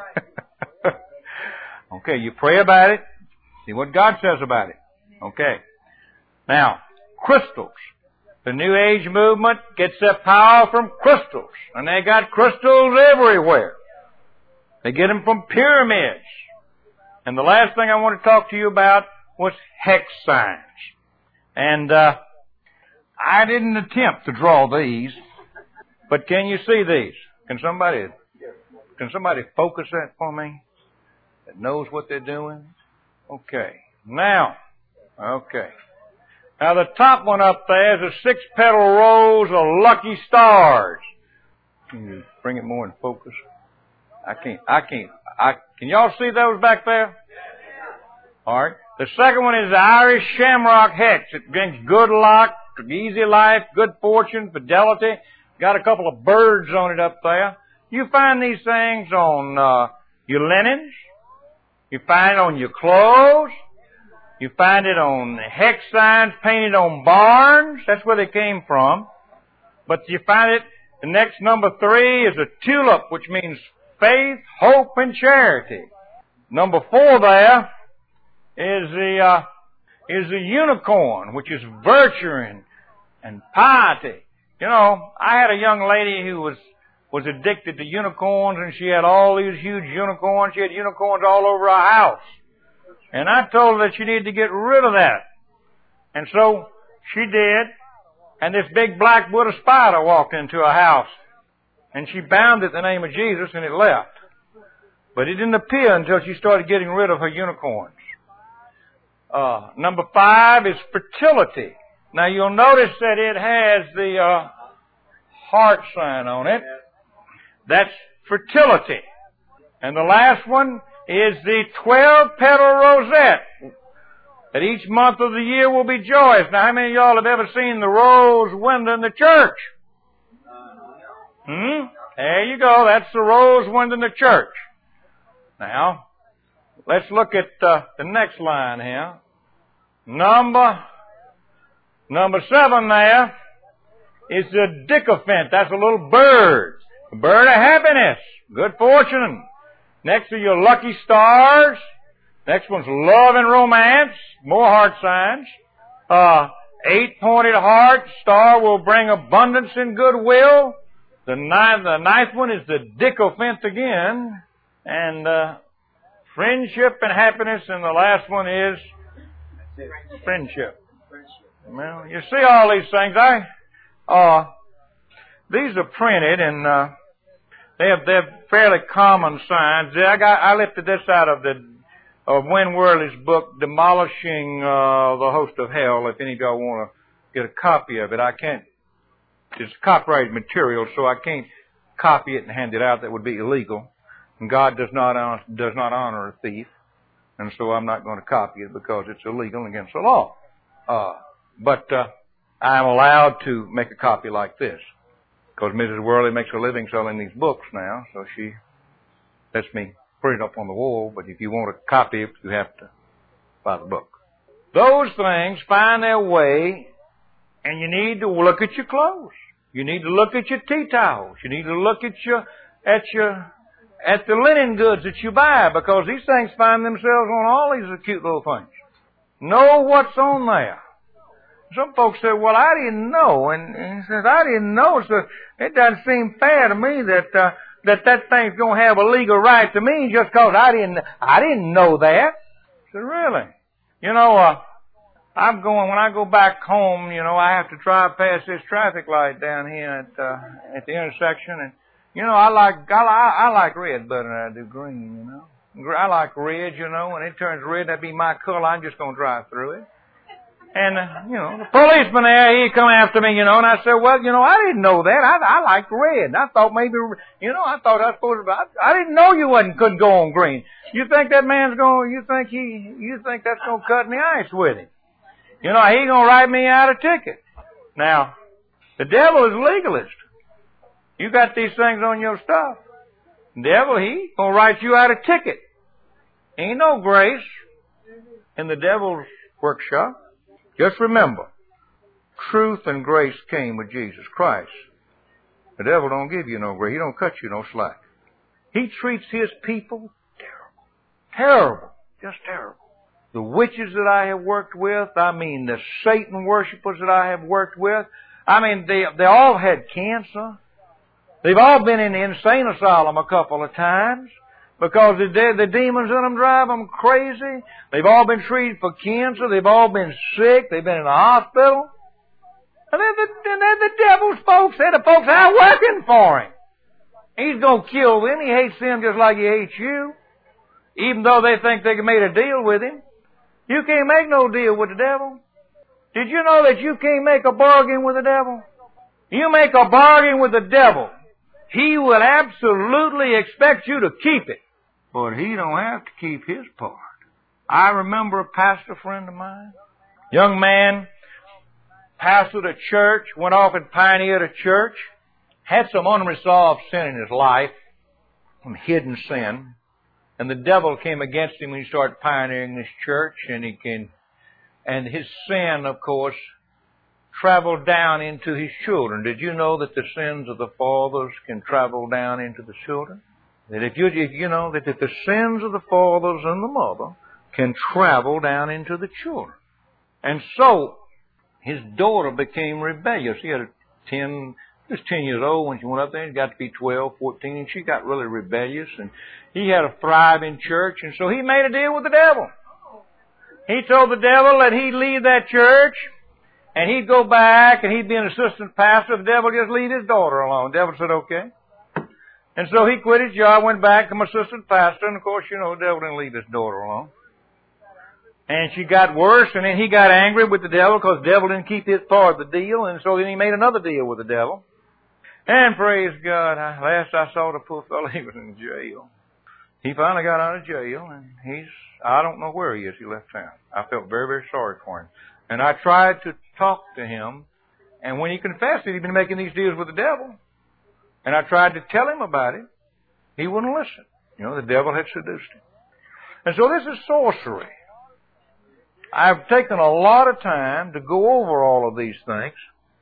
Okay, you pray about it. See what God says about it. Okay. Now, crystals. The New Age movement gets their power from crystals. And they got crystals everywhere. They get them from pyramids. And the last thing I want to talk to you about was hex signs. And, uh, I didn't attempt to draw these, but can you see these? Can somebody, can somebody focus that for me? That knows what they're doing? Okay. Now, okay. Now the top one up there is a six-petal rose of lucky stars. Can you bring it more in focus? I can't, I can't, I, can y'all see those back there? Alright. The second one is the Irish shamrock hex. It brings good luck, easy life, good fortune, fidelity. Got a couple of birds on it up there. You find these things on uh, your linens. You find it on your clothes. You find it on hex signs painted on barns. That's where they came from. But you find it, the next number three is a tulip, which means faith, hope, and charity. Number four there is the uh, is the unicorn, which is virtue and, and piety. You know, I had a young lady who was was addicted to unicorns, and she had all these huge unicorns. She had unicorns all over her house. And I told her that she needed to get rid of that. And so she did. And this big black Buddha spider walked into her house. And she bound it in the name of Jesus, and it left. But it didn't appear until she started getting rid of her unicorns. Uh, number five is fertility. Now you'll notice that it has the uh, heart sign on it. That's fertility. And the last one is the twelve-petal rosette. That each month of the year will be joyous. Now, how many of y'all have ever seen the rose window in the church? Hmm? There you go. That's the rose window in the church. Now, let's look at uh, the next line here. Number, number seven there is the dicophant. That's a little bird. A bird of happiness. Good fortune. Next are your lucky stars. Next one's love and romance. More heart signs. Uh, eight-pointed heart. Star will bring abundance and goodwill. The ninth, the ninth one is the dicophant again. And, uh, friendship and happiness. And the last one is friendship. Well, you see all these things. I, uh, these are printed and, uh, they have, they're fairly common signs. I got, I lifted this out of the, of Win Worley's book, Demolishing, uh, the Host of Hell. If any of y'all want to get a copy of it, I can't, it's copyrighted material, so I can't copy it and hand it out. That would be illegal. And God does not honor, does not honor a thief. And so I'm not going to copy it because it's illegal against the law. Uh, but, uh, I'm allowed to make a copy like this. Because Missus Worley makes a living selling these books now, so she lets me put it up on the wall. But if you want to copy it, you have to buy the book. Those things find their way, and you need to look at your clothes. You need to look at your tea towels. You need to look at your at your at the linen goods that you buy, because these things find themselves on all these cute little things. Know what's on there. Some folks say, well, I didn't know. And, and he says, I didn't know, so it doesn't seem fair to me that, uh, that that thing's going to have a legal right to me just because I didn't, I didn't know that. I said, really? You know, uh, I'm going, when I go back home, you know, I have to drive past this traffic light down here at, uh, at the intersection. And, you know, I like, I, I like red better than I do green, you know. I like red, you know. When it turns red, that'd be my color. I'm just going to drive through it. And, uh, you know, the policeman there, he come after me, you know, and I said, well, you know, I didn't know that. I, I like red. And I thought maybe, you know, I thought I was supposed to, I, I didn't know you wasn't, couldn't go on green. You think that man's going, you think he, you think that's going to cut in the ice with him. You know, he going to write me out a ticket. Now, the devil is a legalist. You got these things on your stuff. The devil, he going to write you out a ticket. Ain't no grace in the devil's workshop. Just remember, truth and grace came with Jesus Christ. The devil don't give you no grace. He don't cut you no slack. He treats his people terrible. Terrible. Just terrible. The witches that I have worked with, I mean the Satan worshipers that I have worked with, I mean they they all had cancer. They've all been in the insane asylum a couple of times because the, the demons in them drive them crazy. They've all been treated for cancer. They've all been sick. They've been in the hospital. And they're the, they're the devil's folks. They're the folks out working for him. He's going to kill them. He hates them just like he hates you, even though they think they made a deal with him. You can't make no deal with the devil. Did you know that you can't make a bargain with the devil? You make a bargain with the devil, he will absolutely expect you to keep it. But he don't have to keep his part. I remember a pastor friend of mine, young man, pastored a church, went off and pioneered a church, had some unresolved sin in his life, some hidden sin. And the devil came against him when he started pioneering this church, and he can, and his sin, of course, traveled down into his children. Did you know that the sins of the fathers can travel down into the children? That if you, if you know that if the sins of the fathers and the mother can travel down into the children. And so, his daughter became rebellious. He had a ten, he was ten years old when she went up there. He got to be twelve, fourteen, and she got really rebellious. And he had a thriving church, and so he made a deal with the devil. He told the devil that he'd leave that church, and he'd go back, and he'd be an assistant pastor. The devil just leave his daughter alone. The devil said, okay. And so he quit his job, went back, became assistant pastor, and of course, you know, the devil didn't leave his daughter alone. And she got worse, and then he got angry with the devil because the devil didn't keep his part of the deal, and so then he made another deal with the devil. And praise God, I, last I saw the poor fellow, he was in jail. He finally got out of jail, and he's, I don't know where he is. He left town. I felt very, very sorry for him. And I tried to talk to him, and when he confessed it, he'd been making these deals with the devil. And I tried to tell him about it. He wouldn't listen. You know, the devil had seduced him. And so this is sorcery. I've taken a lot of time to go over all of these things,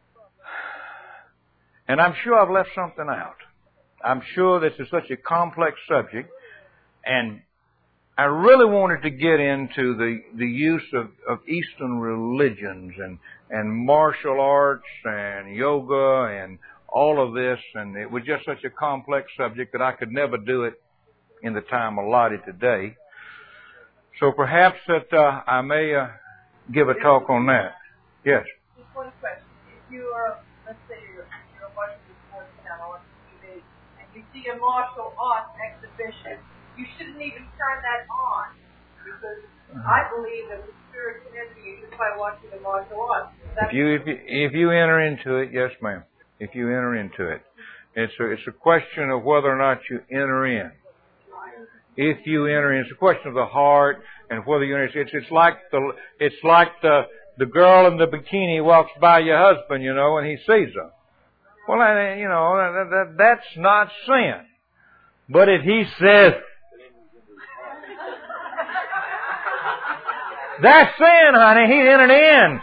and I'm sure I've left something out. I'm sure this is such a complex subject, and I really wanted to get into the, the use of, of Eastern religions and, and martial arts and yoga and all of this, and it was just such a complex subject that I could never do it in the time allotted today. So perhaps that uh, I may uh, give a talk on that. Yes? Just one question. If you are, let's say you're, you're watching the sports channel on T V, and you see a martial arts exhibition, you shouldn't even turn that on, because uh-huh. I believe that the spirit can enter you just by watching the martial arts. If you, if you if you enter into it, yes, ma'am. If you enter into it, it's a it's a question of whether or not you enter in. If you enter in, it's a question of the heart and whether you enter. It's it's like the it's like the the girl in the bikini walks by your husband, you know, and he sees her. Well, you know, that, that, that's not sin. But if he says, that's sin, honey, he entered in.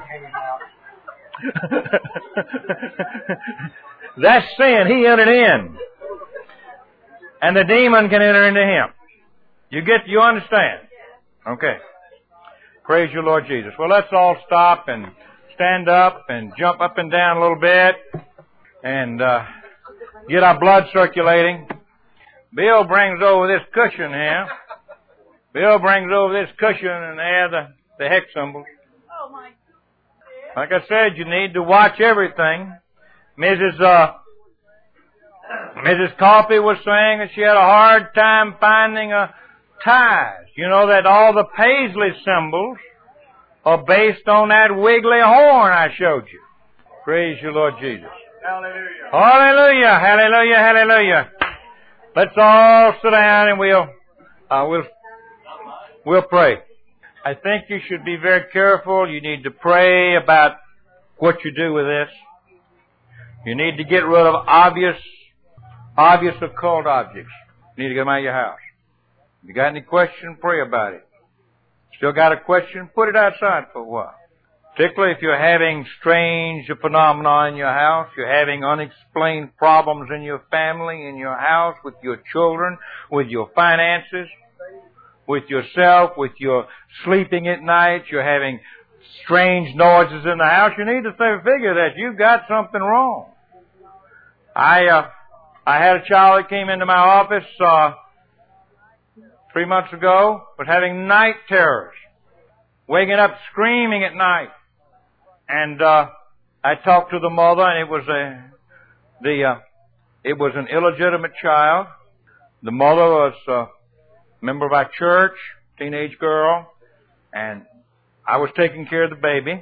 That's sin. He entered in. And the demon can enter into him. You get, you understand? Okay. Praise you, Lord Jesus. Well, let's all stop and stand up and jump up and down a little bit and uh, get our blood circulating. Bill brings over this cushion here. Bill brings over this cushion and there the, the hex symbols. Like I said, you need to watch everything. Missus Uh, Missus Coffey was saying that she had a hard time finding a ties. You know that all the Paisley symbols are based on that wiggly horn I showed you. Praise you, Lord Jesus. Hallelujah. Hallelujah, hallelujah, hallelujah. Let's all sit down and we'll, uh, we'll, we'll pray. I think you should be very careful. You need to pray about what you do with this. You need to get rid of obvious, obvious occult objects. You need to get them out of your house. If you got any question, pray about it. Still got a question, put it outside for a while. Particularly if you're having strange phenomena in your house, you're having unexplained problems in your family, in your house, with your children, with your finances, with yourself, with your sleeping at night, you're having strange noises in the house, you need to figure that you've got something wrong. I, uh, I had a child that came into my office, uh, three months ago, was having night terrors, waking up screaming at night. And, uh, I talked to the mother, and it was a, the, uh, it was an illegitimate child. The mother was a member of our church, teenage girl, and I was taking care of the baby.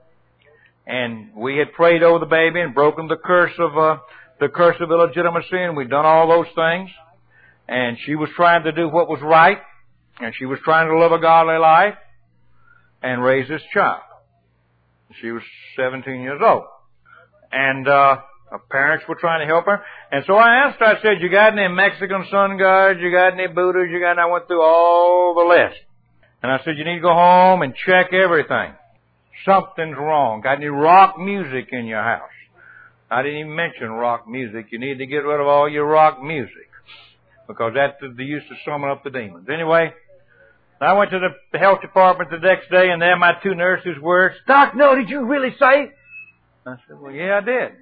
And we had prayed over the baby and broken the curse of, uh, the curse of illegitimacy, and we'd done all those things. And she was trying to do what was right, and she was trying to live a godly life and raise this child. She was seventeen years old. And, uh, her parents were trying to help her. And so I asked her, I said, you got any Mexican sun guards? You got any Buddhas? You got any? I went through all the list. And I said, you need to go home and check everything. Something's wrong. Got any rock music in your house? I didn't even mention rock music. You need to get rid of all your rock music, because that's the use to summon up the demons. Anyway, I went to the health department the next day, and there my two nurses were. Doc, no, did you really say? I said, well, yeah, I did.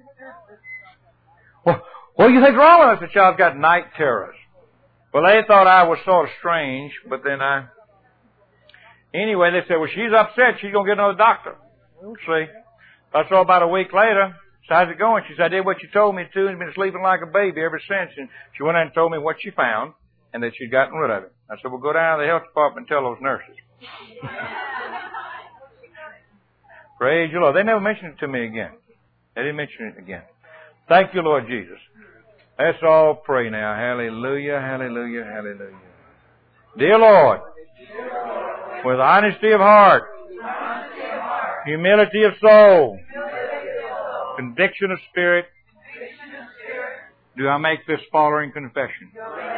Well, what do you think's wrong with us? The child's got night terrors. Well, they thought I was sort of strange, but then I... Anyway, they said, well, she's upset. She's going to get another doctor. We'll see. I saw about a week later. So how's it going? She said, I did what you told me to and been sleeping like a baby ever since. And she went out and told me what she found and that she'd gotten rid of it. I said, well, go down to the health department and tell those nurses. Praise you, Lord. They never mentioned it to me again. They didn't mention it again. Thank you, Lord Jesus. Let's all pray now. Hallelujah, hallelujah, hallelujah. Dear Lord, with honesty of heart, humility of soul, conviction of spirit, do I make this following confession.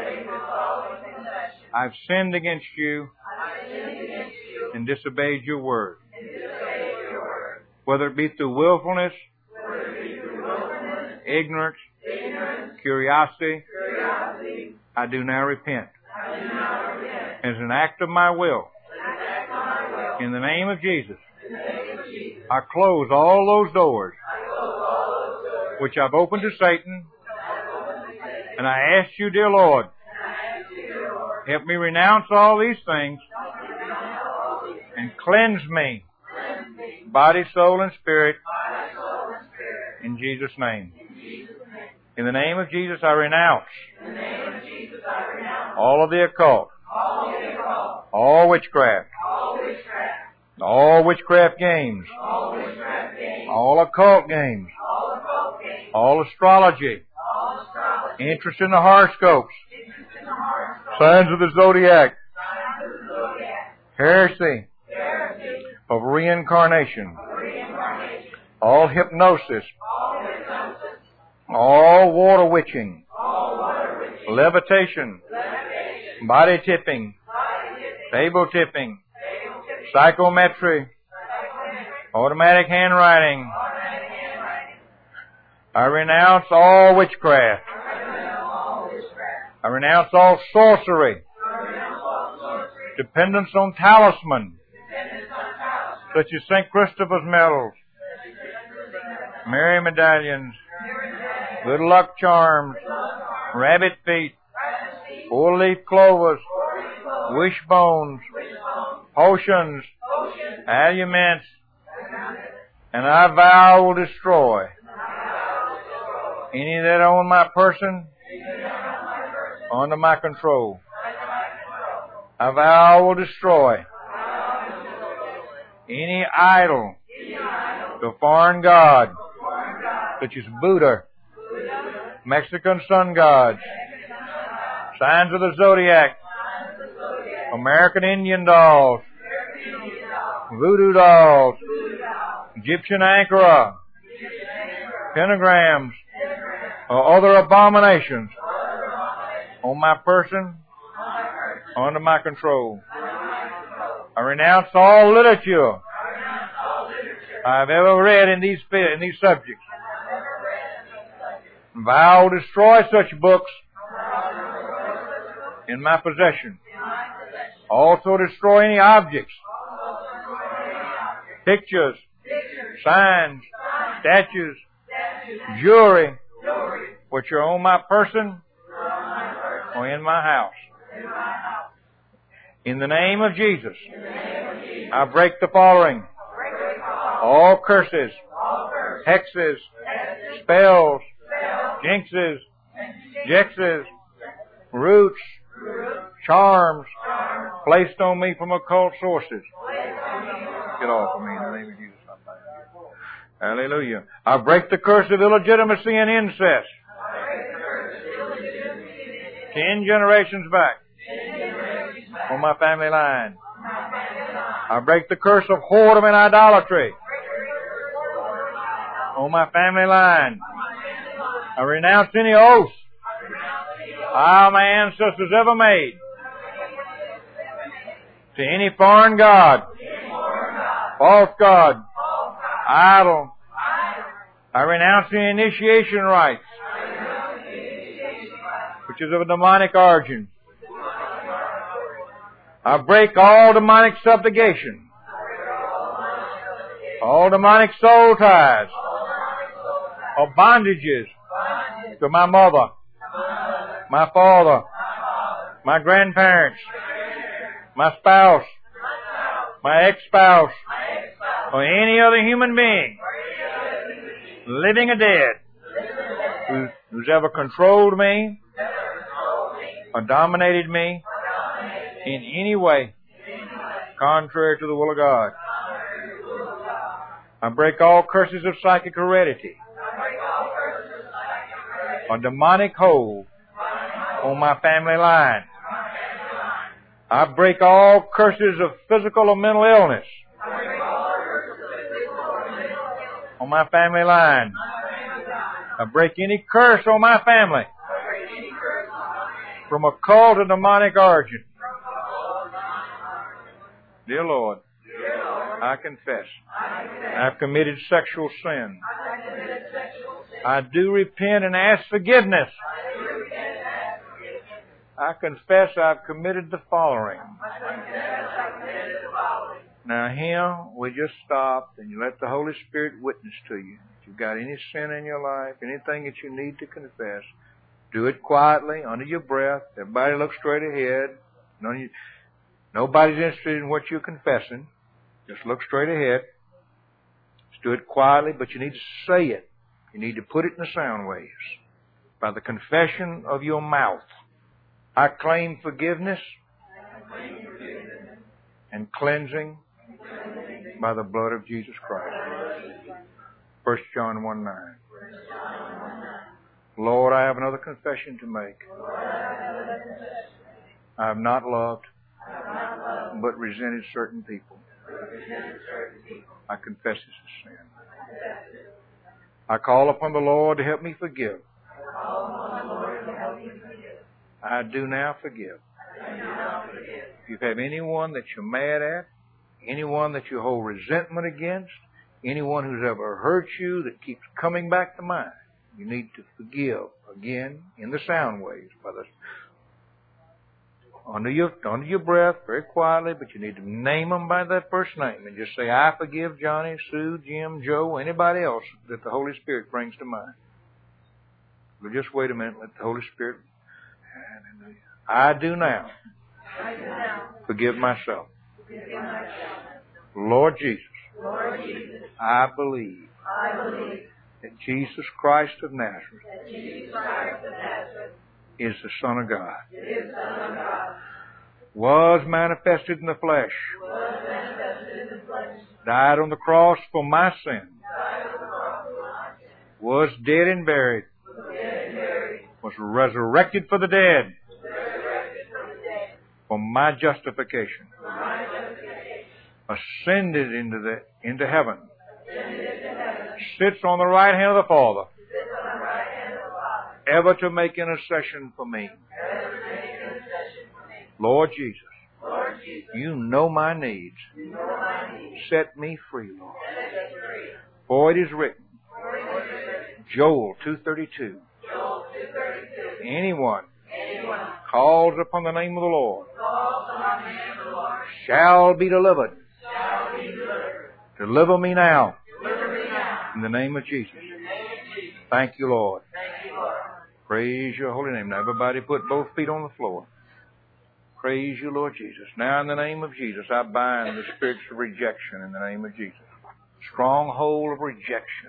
I've sinned against you and disobeyed your word. Whether it be through willfulness, ignorance, curiosity, I do now repent. As an act of my will, in the name of Jesus, I close all those doors which I've opened to Satan, and I ask you, dear Lord, help me renounce all these things and cleanse me, body, soul, and spirit, in Jesus' name. In the name of Jesus, I renounce all of the occult, all witchcraft, all witchcraft games, all occult games, all astrology, interest in the horoscopes, signs of the zodiac, heresy of reincarnation, all hypnosis, all water witching, levitation, body tipping, table tipping, psychometry, automatic handwriting. I renounce all witchcraft. I renounce all sorcery, dependence on talisman, such as Saint Christopher's medals, Mary medallions, good luck charms, rabbit feet, four-leaf clovers, wishbones, potions, aluments, And I vow I will destroy any that own my person under my control. I vow I will destroy any idol, the foreign god, such as Buddha, Mexican sun gods, signs of the zodiac, American Indian dolls, voodoo dolls, Egyptian Ankara, pentagrams, or other abominations on my person, under my control. I renounce all literature I've ever read in these in these subjects. Vow to destroy such books in my possession. Also destroy any objects, pictures, signs, statues, jewelry, which are on my person or in my house. In the name of Jesus, I break the following: all curses, hexes, spells, jinxes, jexes, roots, charms placed on me from occult sources. Get off of me in the name of Jesus. Hallelujah. I break the curse of illegitimacy and incest. Ten generations back on my family line. I break the curse of whoredom and idolatry on my family line. I renounce any oath I, my ancestors, ever made to any foreign god, false god, idol. I renounce the initiation rites, which is of a demonic origin. I break all demonic subjugation, all demonic soul ties, or bondages to my mother, my father, my grandparents, my spouse, my ex-spouse, or any other human being, living or dead, who's, who's ever controlled me or dominated me in any way contrary to the will of God. I break all curses of psychic heredity, a demonic hold on my family line. I break all curses of physical or mental illness on my family line. I break any curse on my family from occult or demonic origin. Dear Lord, I confess I've committed sexual sin. I do repent and ask forgiveness. I confess I've committed the following. Now here, we just stopped and you let the Holy Spirit witness to you. If you've got any sin in your life, anything that you need to confess, do it quietly, under your breath. Everybody look straight ahead. Nobody's interested in what you're confessing. Just look straight ahead. Just do it quietly, but you need to say it. You need to put it in the sound waves. By the confession of your mouth, I claim forgiveness and cleansing by the blood of Jesus Christ. First John one nine. Lord, I have another confession to make. I have not loved, but resented certain people. I confess this as sin. I call upon the Lord to help me forgive. I do now forgive. If you have anyone that you're mad at, anyone that you hold resentment against, anyone who's ever hurt you that keeps coming back to mind, you need to forgive again in the sound waves, by the under your under your breath, very quietly, but you need to name them by that first name and just say, I forgive Johnny, Sue, Jim, Joe, anybody else that the Holy Spirit brings to mind. But just wait a minute, let the Holy Spirit. I do now, I do now. Forgive myself. Forgive myself. Lord Jesus, Lord Jesus, I believe I believe that Jesus Christ of Nazareth that Jesus Christ of Nazareth is the Son of God, is the Son of God, was manifested in the flesh, was manifested in the flesh, died on the cross for my sin, died on the cross for my sin, was dead and buried, was dead and buried, was resurrected for the dead, resurrected from the dead, for my justification, for my justification, ascended into the into heaven, ascended into heaven, sits on the right hand of the Father, sits on the right hand of the Father, ever to make intercession for me. ever to make intercession for me. Lord Jesus, Lord Jesus, you know my needs. you know my needs. Set me free, Lord. Set us free. For it is written, For it is written, Joel two thirty-two, Joel two thirty-two, anyone anyone calls upon the name of the Lord calls on the name of the Lord shall be delivered. shall be delivered. Deliver me now Deliver me now. in the name of Jesus. In the name of Jesus. Thank you, Lord. Thank you, Lord. Praise your holy name. Now everybody put both feet on the floor. Praise you, Lord Jesus. Now in the name of Jesus, I bind the spirits of rejection in the name of Jesus. Stronghold of rejection.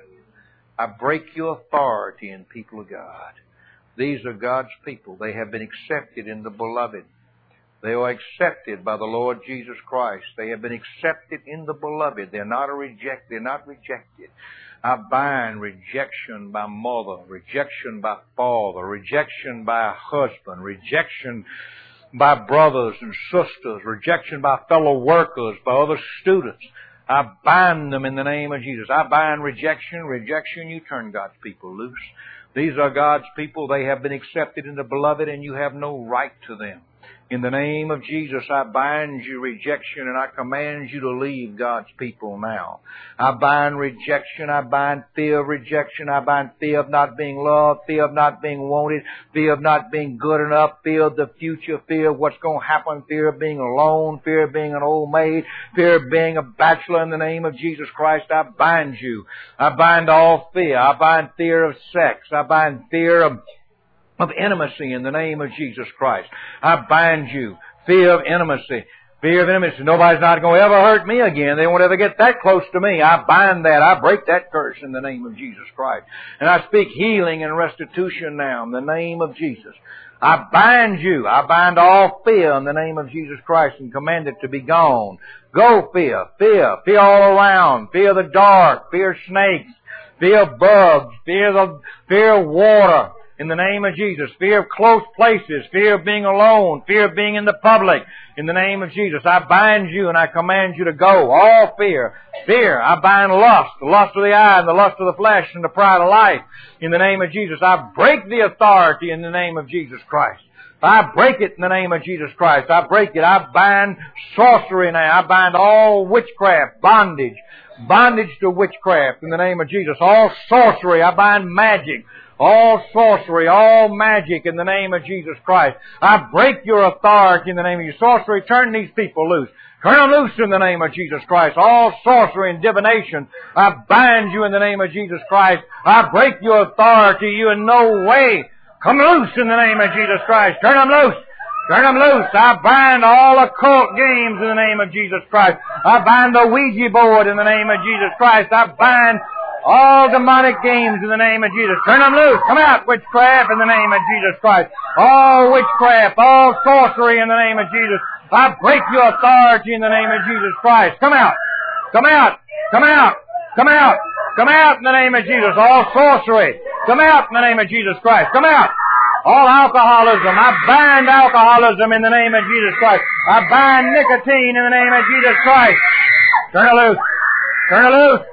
I break your authority in people of God. These are God's people. They have been accepted in the beloved. They are accepted by the Lord Jesus Christ. They have been accepted in the beloved. They're not a reject. They're not rejected. I bind rejection by mother, rejection by father, rejection by husband, rejection by brothers and sisters, rejection by fellow workers, by other students. I bind them in the name of Jesus. I bind rejection. Rejection, you turn God's people loose. These are God's people. They have been accepted in the beloved, and you have no right to them. In the name of Jesus, I bind you rejection, and I command you to leave God's people now. I bind rejection. I bind fear of rejection. I bind fear of not being loved, fear of not being wanted, fear of not being good enough, fear of the future, fear of what's going to happen, fear of being alone, fear of being an old maid, fear of being a bachelor. In the name of Jesus Christ, I bind you. I bind all fear. I bind fear of sex. I bind fear of of intimacy in the name of Jesus Christ. I bind you. Fear of intimacy. Fear of intimacy. Nobody's not going to ever hurt me again. They won't ever get that close to me. I bind that. I break that curse in the name of Jesus Christ. And I speak healing and restitution now in the name of Jesus. I bind you. I bind all fear in the name of Jesus Christ and command it to be gone. Go fear. Fear. Fear all around. Fear the dark. Fear snakes. Fear bugs. Fear the, fear water. In the name of Jesus. Fear of close places. Fear of being alone. Fear of being in the public. In the name of Jesus. I bind you and I command you to go. All fear. Fear. I bind lust. The lust of the eye and the lust of the flesh and the pride of life. In the name of Jesus. I break the authority in the name of Jesus Christ. I break it in the name of Jesus Christ. I break it. I bind sorcery now. I bind all witchcraft, bondage, bondage to witchcraft in the name of Jesus. All sorcery. I bind magic. All sorcery, all magic in the name of Jesus Christ. I break your authority in the name of Jesus. Sorcery, turn these people loose. Turn them loose in the name of Jesus Christ. All sorcery and divination, I bind you in the name of Jesus Christ. I break your authority. You in no way. Come loose in the name of Jesus Christ. Turn them loose. Turn them loose. I bind all occult games in the name of Jesus Christ. I bind the Ouija board in the name of Jesus Christ. I bind all demonic games in the name of Jesus. Turn them loose. Come out, witchcraft, in the name of Jesus Christ. All witchcraft, all sorcery in the name of Jesus. I break your authority in the name of Jesus Christ. Come out. Come out. Come out. Come out. Come out in the name of Jesus. All sorcery. Come out in the name of Jesus Christ. Come out. All alcoholism. I bind alcoholism in the name of Jesus Christ. I bind nicotine in the name of Jesus Christ. Turn it loose. Turn it loose.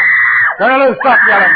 Turn it loose. Stop yelling.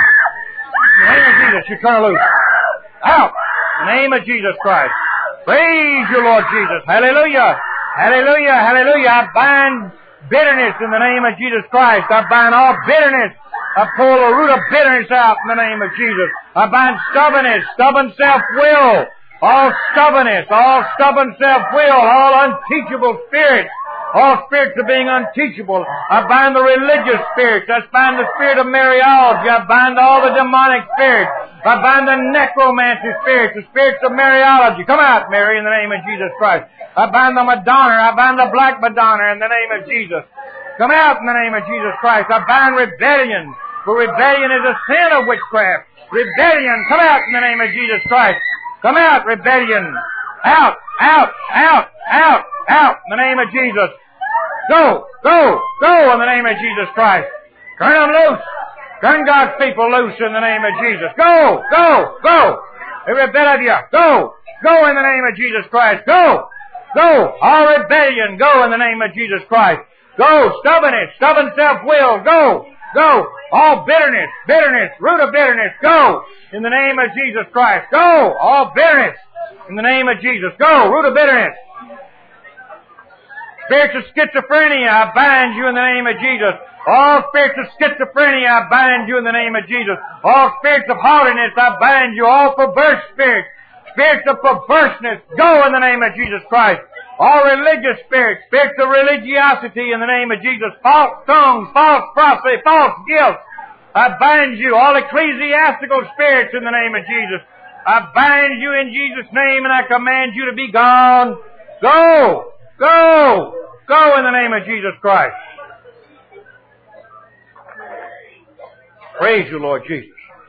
In the name of Jesus, you turn it loose. Out. In the name of Jesus Christ. Praise you, Lord Jesus. Hallelujah. Hallelujah. Hallelujah. I bind bitterness in the name of Jesus Christ. I bind all bitterness. I pull the root of bitterness out in the name of Jesus. I bind stubbornness, stubborn self-will, all stubbornness, all stubborn self-will, all unteachable spirits, all spirits of being unteachable. I bind the religious spirits. I bind the spirit of Mariology. I bind all the demonic spirits. I bind the necromancy spirits, the spirits of Mariology. Come out, Mary, in the name of Jesus Christ. I bind the Madonna. I bind the black Madonna in the name of Jesus. Come out in the name of Jesus Christ. I bind rebellion, for rebellion is a sin of witchcraft. Rebellion, come out in the name of Jesus Christ. Come out, rebellion. Out, out, out, out, out in the name of Jesus. Go, go, go in the name of Jesus Christ. Turn them loose. Turn God's people loose in the name of Jesus. Go, go, go. Every bit of you, go. Go in the name of Jesus Christ. Go, go. All rebellion, go in the name of Jesus Christ. Go, stubbornness, stubborn self-will, go, go. All bitterness, bitterness, root of bitterness, go in the name of Jesus Christ. Go, all bitterness in the name of Jesus. Go, root of bitterness. Spirits of schizophrenia, I bind you in the name of Jesus. All spirits of schizophrenia, I bind you in the name of Jesus. All spirits of haughtiness, I bind you. All perverse spirits, spirits of perverseness, go in the name of Jesus Christ. All religious spirits, spirits of religiosity in the name of Jesus. False tongues, false prophecy, false guilt, I bind you. All ecclesiastical spirits in the name of Jesus, I bind you in Jesus' name, and I command you to be gone. Go! Go! Go in the name of Jesus Christ. Praise you, Lord Jesus.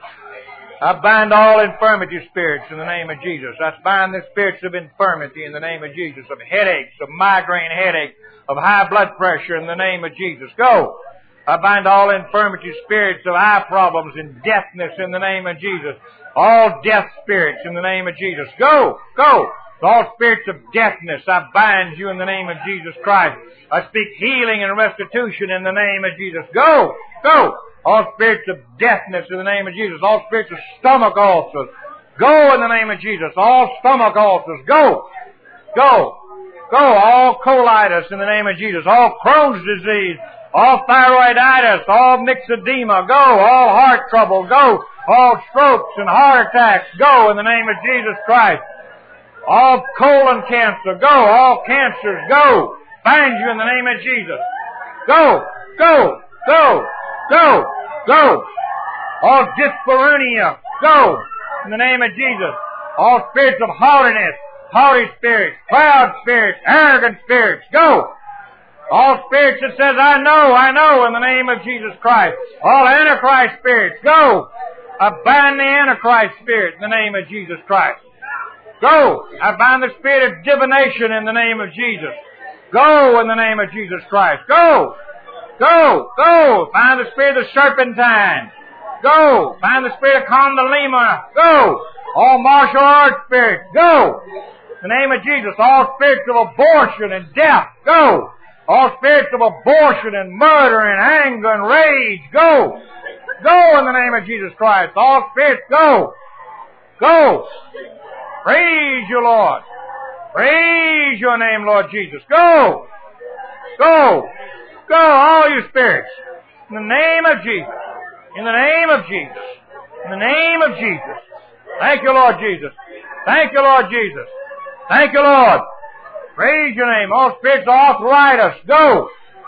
I bind all infirmity spirits in the name of Jesus. I bind the spirits of infirmity in the name of Jesus, of headaches, of migraine headache, of high blood pressure in the name of Jesus. Go! I bind all infirmity spirits of eye problems and deafness in the name of Jesus. All deaf spirits in the name of Jesus. Go! Go! All spirits of deafness, I bind you in the name of Jesus Christ. I speak healing and restitution in the name of Jesus. Go! Go! All spirits of deafness in the name of Jesus. All spirits of stomach ulcers, go in the name of Jesus. All stomach ulcers, go! Go! Go! All colitis in the name of Jesus. All Crohn's disease, all thyroiditis, all myxedema, go! All heart trouble, go! All strokes and heart attacks, go in the name of Jesus Christ. All colon cancer, go. All cancers, go. Bind you in the name of Jesus. Go, go, go, go, go. All dyspareunia, go in the name of Jesus. All spirits of haughtiness, haughty spirits, proud spirits, arrogant spirits, go. All spirits that says, I know, I know, in the name of Jesus Christ. All Antichrist spirits, go. I bind the Antichrist spirit in the name of Jesus Christ. Go! I bind the spirit of divination in the name of Jesus. Go in the name of Jesus Christ. Go! Go! Go! Bind the spirit of serpentine. Go! Bind the spirit of Kundalini. Go! All martial arts spirits. Go! In the name of Jesus. All spirits of abortion and death. Go! All spirits of abortion and murder and anger and rage. Go! Go in the name of Jesus Christ. All spirits, go! Go! Praise you, Lord. Praise your name, Lord Jesus. Go! Go! Go, all you spirits. In the name of Jesus. In the name of Jesus. In the name of Jesus. Thank you, Lord Jesus. Thank you, Lord Jesus. Thank you, Lord. Praise your name. All spirits of arthritis, go!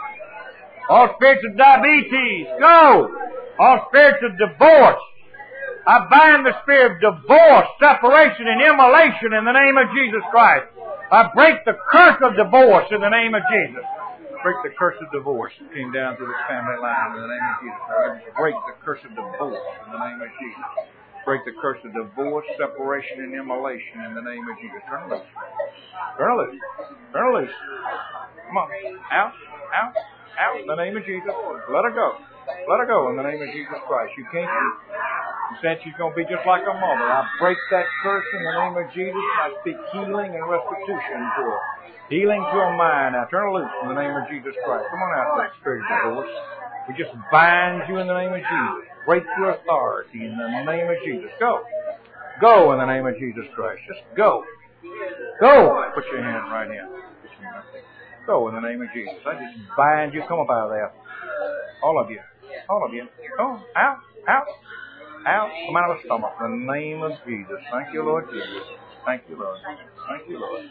All spirits of diabetes, go! All spirits of divorce, I bind the spirit of divorce, separation, and immolation in the name of Jesus Christ. I break the curse of divorce in the name of Jesus. Break the curse of divorce that came down through this family line in the name of Jesus. I break the curse of divorce in the name of Jesus. Break the curse of divorce, separation, and immolation in the name of Jesus. Turn loose. Turn loose. Turn loose. Come on. Out. Out. Out in the name of Jesus. Let her go. Let her go in the name of Jesus Christ. You can't. You said she's going to be just like her mother. I break that curse in the name of Jesus. I speak healing and restitution to her. Healing to her mind. Now turn her loose in the name of Jesus Christ. Come on out, that spirit of divorce. We just bind you in the name of Jesus. Break your authority in the name of Jesus. Go. Go in the name of Jesus Christ. Just go. Go. Put your hand right in. Go in the name of Jesus. I just bind you. Come up out of there. All of you. All of you. Go. Out. Out. Out. Come out of the stomach. In the name of Jesus. Thank you, Lord Jesus. Thank you, Lord. Thank you, Lord.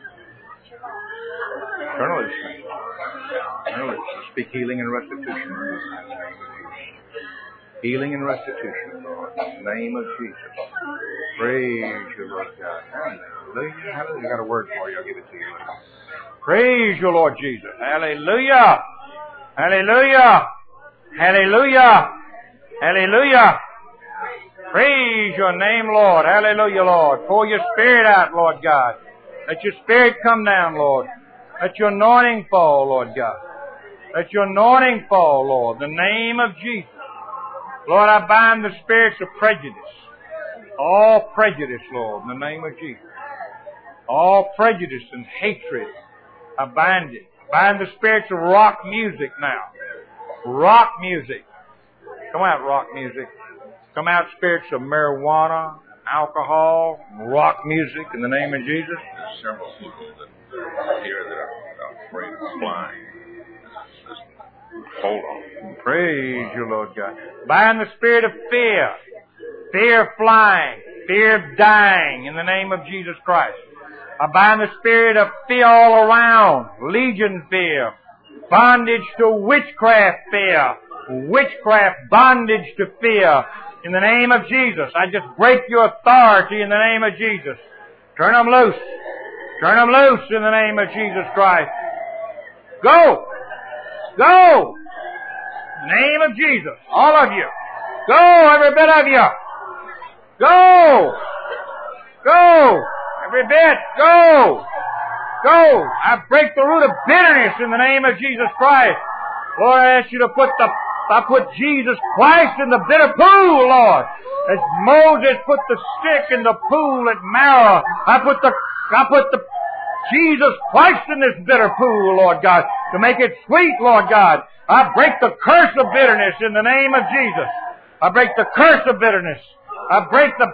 Turn loose. Turn loose. Speak healing and restitution. Healing and restitution, Lord. In the name of Jesus. Praise you, Lord God. Hallelujah. Hallelujah. I got a word for you. I'll give it to you. Praise you, Lord Jesus. Hallelujah. Hallelujah. Hallelujah. Hallelujah. Praise your name, Lord. Hallelujah, Lord. Pour your Spirit out, Lord God. Let your Spirit come down, Lord. Let your anointing fall, Lord God. Let your anointing fall, Lord. In the name of Jesus. Lord, I bind the spirits of prejudice. All prejudice, Lord, in the name of Jesus. All prejudice and hatred, I bind it. Bind the spirits of rock music now. Rock music. Come out, rock music. Come out, spirits of marijuana, alcohol, rock music in the name of Jesus. There's several people that are here that are afraid of flying. Just hold on. Praise you, Lord God. Bind the spirit of fear. Fear of flying. Fear of dying in the name of Jesus Christ. I bind the spirit of fear all around. Legion fear. Bondage to witchcraft fear. Witchcraft bondage to fear. In the name of Jesus, I just break your authority in the name of Jesus. Turn them loose. Turn them loose in the name of Jesus Christ. Go. Go. In the name of Jesus. All of you. Go, every bit of you. Go. Go. Every bit. Go. Go. I break the root of bitterness in the name of Jesus Christ. Lord, I ask you to put the I put Jesus Christ in the bitter pool, Lord. As Moses put the stick in the pool at Marah, I put the I put the Jesus Christ in this bitter pool, Lord God, to make it sweet, Lord God. I break the curse of bitterness in the name of Jesus. I break the curse of bitterness. I break the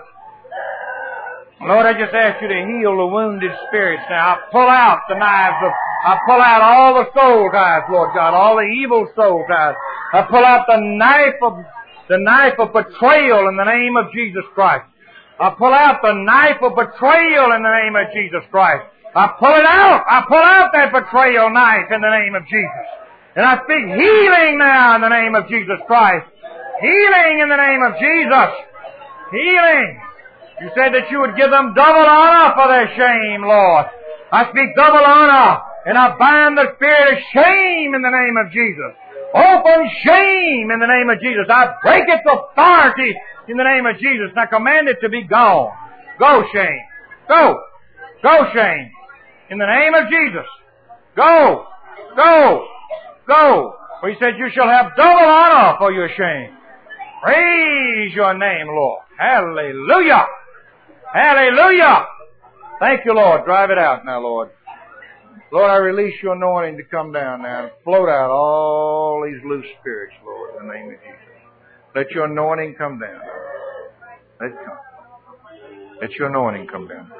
Lord, I just ask you to heal the wounded spirits now. I pull out the knives of, I pull out all the soul ties, Lord God, all the evil soul ties. I pull out the knife of, the knife of betrayal in the name of Jesus Christ. I pull out the knife of betrayal in the name of Jesus Christ. I pull it out. I pull out that betrayal knife in the name of Jesus. And I speak healing now in the name of Jesus Christ. Healing in the name of Jesus. Healing. You said that you would give them double honor for their shame, Lord. I speak double honor, and I bind the spirit of shame in the name of Jesus. Open shame in the name of Jesus. I break its authority in the name of Jesus, and I command it to be gone. Go, shame. Go. Go, shame. In the name of Jesus. Go. Go. Go. For he said, you shall have double honor for your shame. Praise your name, Lord. Hallelujah. Hallelujah! Thank you, Lord. Drive it out now, Lord. Lord, I release your anointing to come down now and float out all these loose spirits, Lord, in the name of Jesus. Let your anointing come down. Let it come. Let your anointing come down.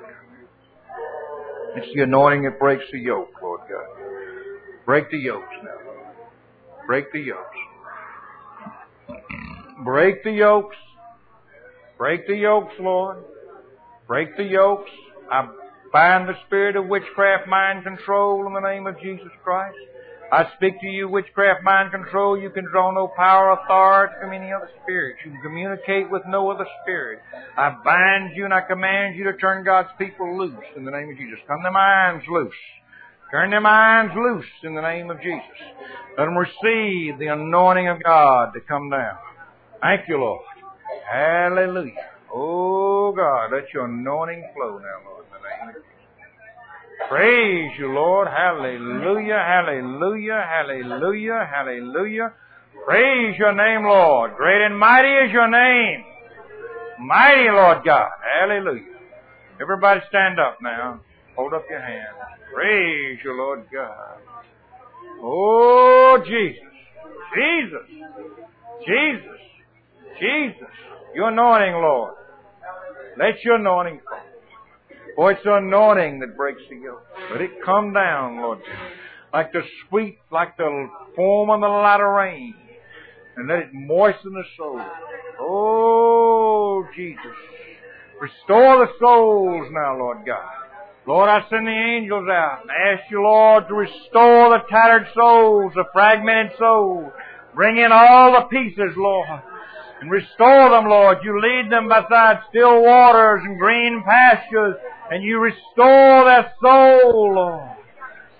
It's the anointing that breaks the yoke, Lord God. Break the yokes now, Lord. Break the yokes. Break the yokes. Break the yokes, Lord. Break the yokes. I bind the spirit of witchcraft, mind control in the name of Jesus Christ. I speak to you, witchcraft, mind control. You can draw no power, authority from any other spirit. You can communicate with no other spirit. I bind you and I command you to turn God's people loose in the name of Jesus. Turn their minds loose. Turn their minds loose in the name of Jesus. Let them receive the anointing of God to come down. Thank you, Lord. Hallelujah. Oh, God, let your anointing flow now, Lord, in the name of Jesus. Praise you, Lord. Hallelujah, hallelujah, hallelujah, hallelujah. Praise your name, Lord. Great and mighty is your name. Mighty, Lord God. Hallelujah. Everybody stand up now. Hold up your hands. Praise you, Lord God. Oh, Jesus. Jesus. Jesus. Jesus. Your anointing, Lord. Let your anointing fall. For it's the anointing that breaks the yoke. Let it come down, Lord Jesus. Like the sweet, like the foam on the latter rain. And let it moisten the soul. Oh, Jesus. Restore the souls now, Lord God. Lord, I send the angels out and ask you, Lord, to restore the tattered souls, the fragmented souls. Bring in all the pieces, Lord. And restore them, Lord. You lead them beside still waters and green pastures, and you restore their soul, Lord.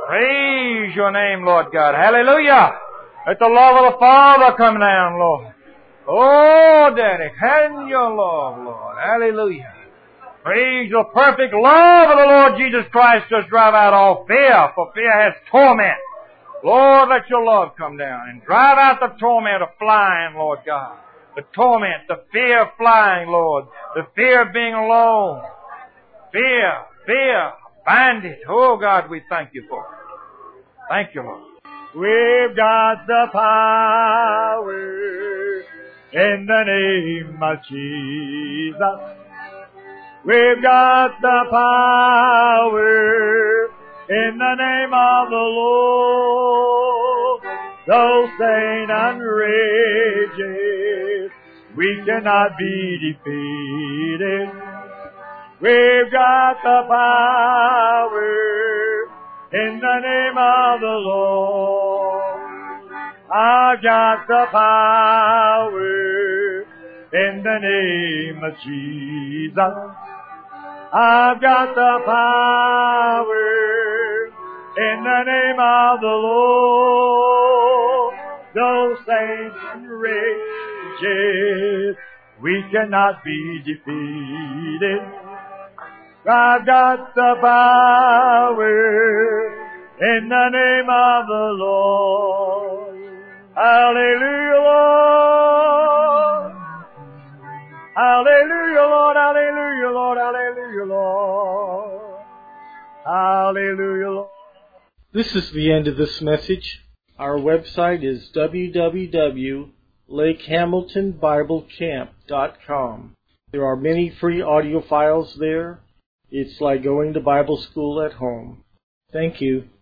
Praise your name, Lord God. Hallelujah. Let the love of the Father come down, Lord. Oh, Daddy, can your love, Lord. Hallelujah. Praise the perfect love of the Lord Jesus Christ does drive out all fear, for fear has torment. Lord, let your love come down and drive out the torment of flying, Lord God. The torment, the fear of flying, Lord. The fear of being alone. Fear, fear, bind it. Oh, God, we thank you for it. Thank you, Lord. We've got the power in the name of Jesus. We've got the power in the name of the Lord. Though Satan rages, we cannot be defeated. We've got the power in the name of the Lord. I've got the power in the name of Jesus. I've got the power in the name of the Lord. Though Satan rages, we cannot be defeated. I've got the power in the name of the Lord. Hallelujah, Lord. Hallelujah, Lord. Hallelujah, Lord. Hallelujah, Lord. Hallelujah, Lord. This is the end of this message. Our website is w w w dot lake hamilton bible camp dot com. There are many free audio files there. It's like going to Bible school at home. Thank you.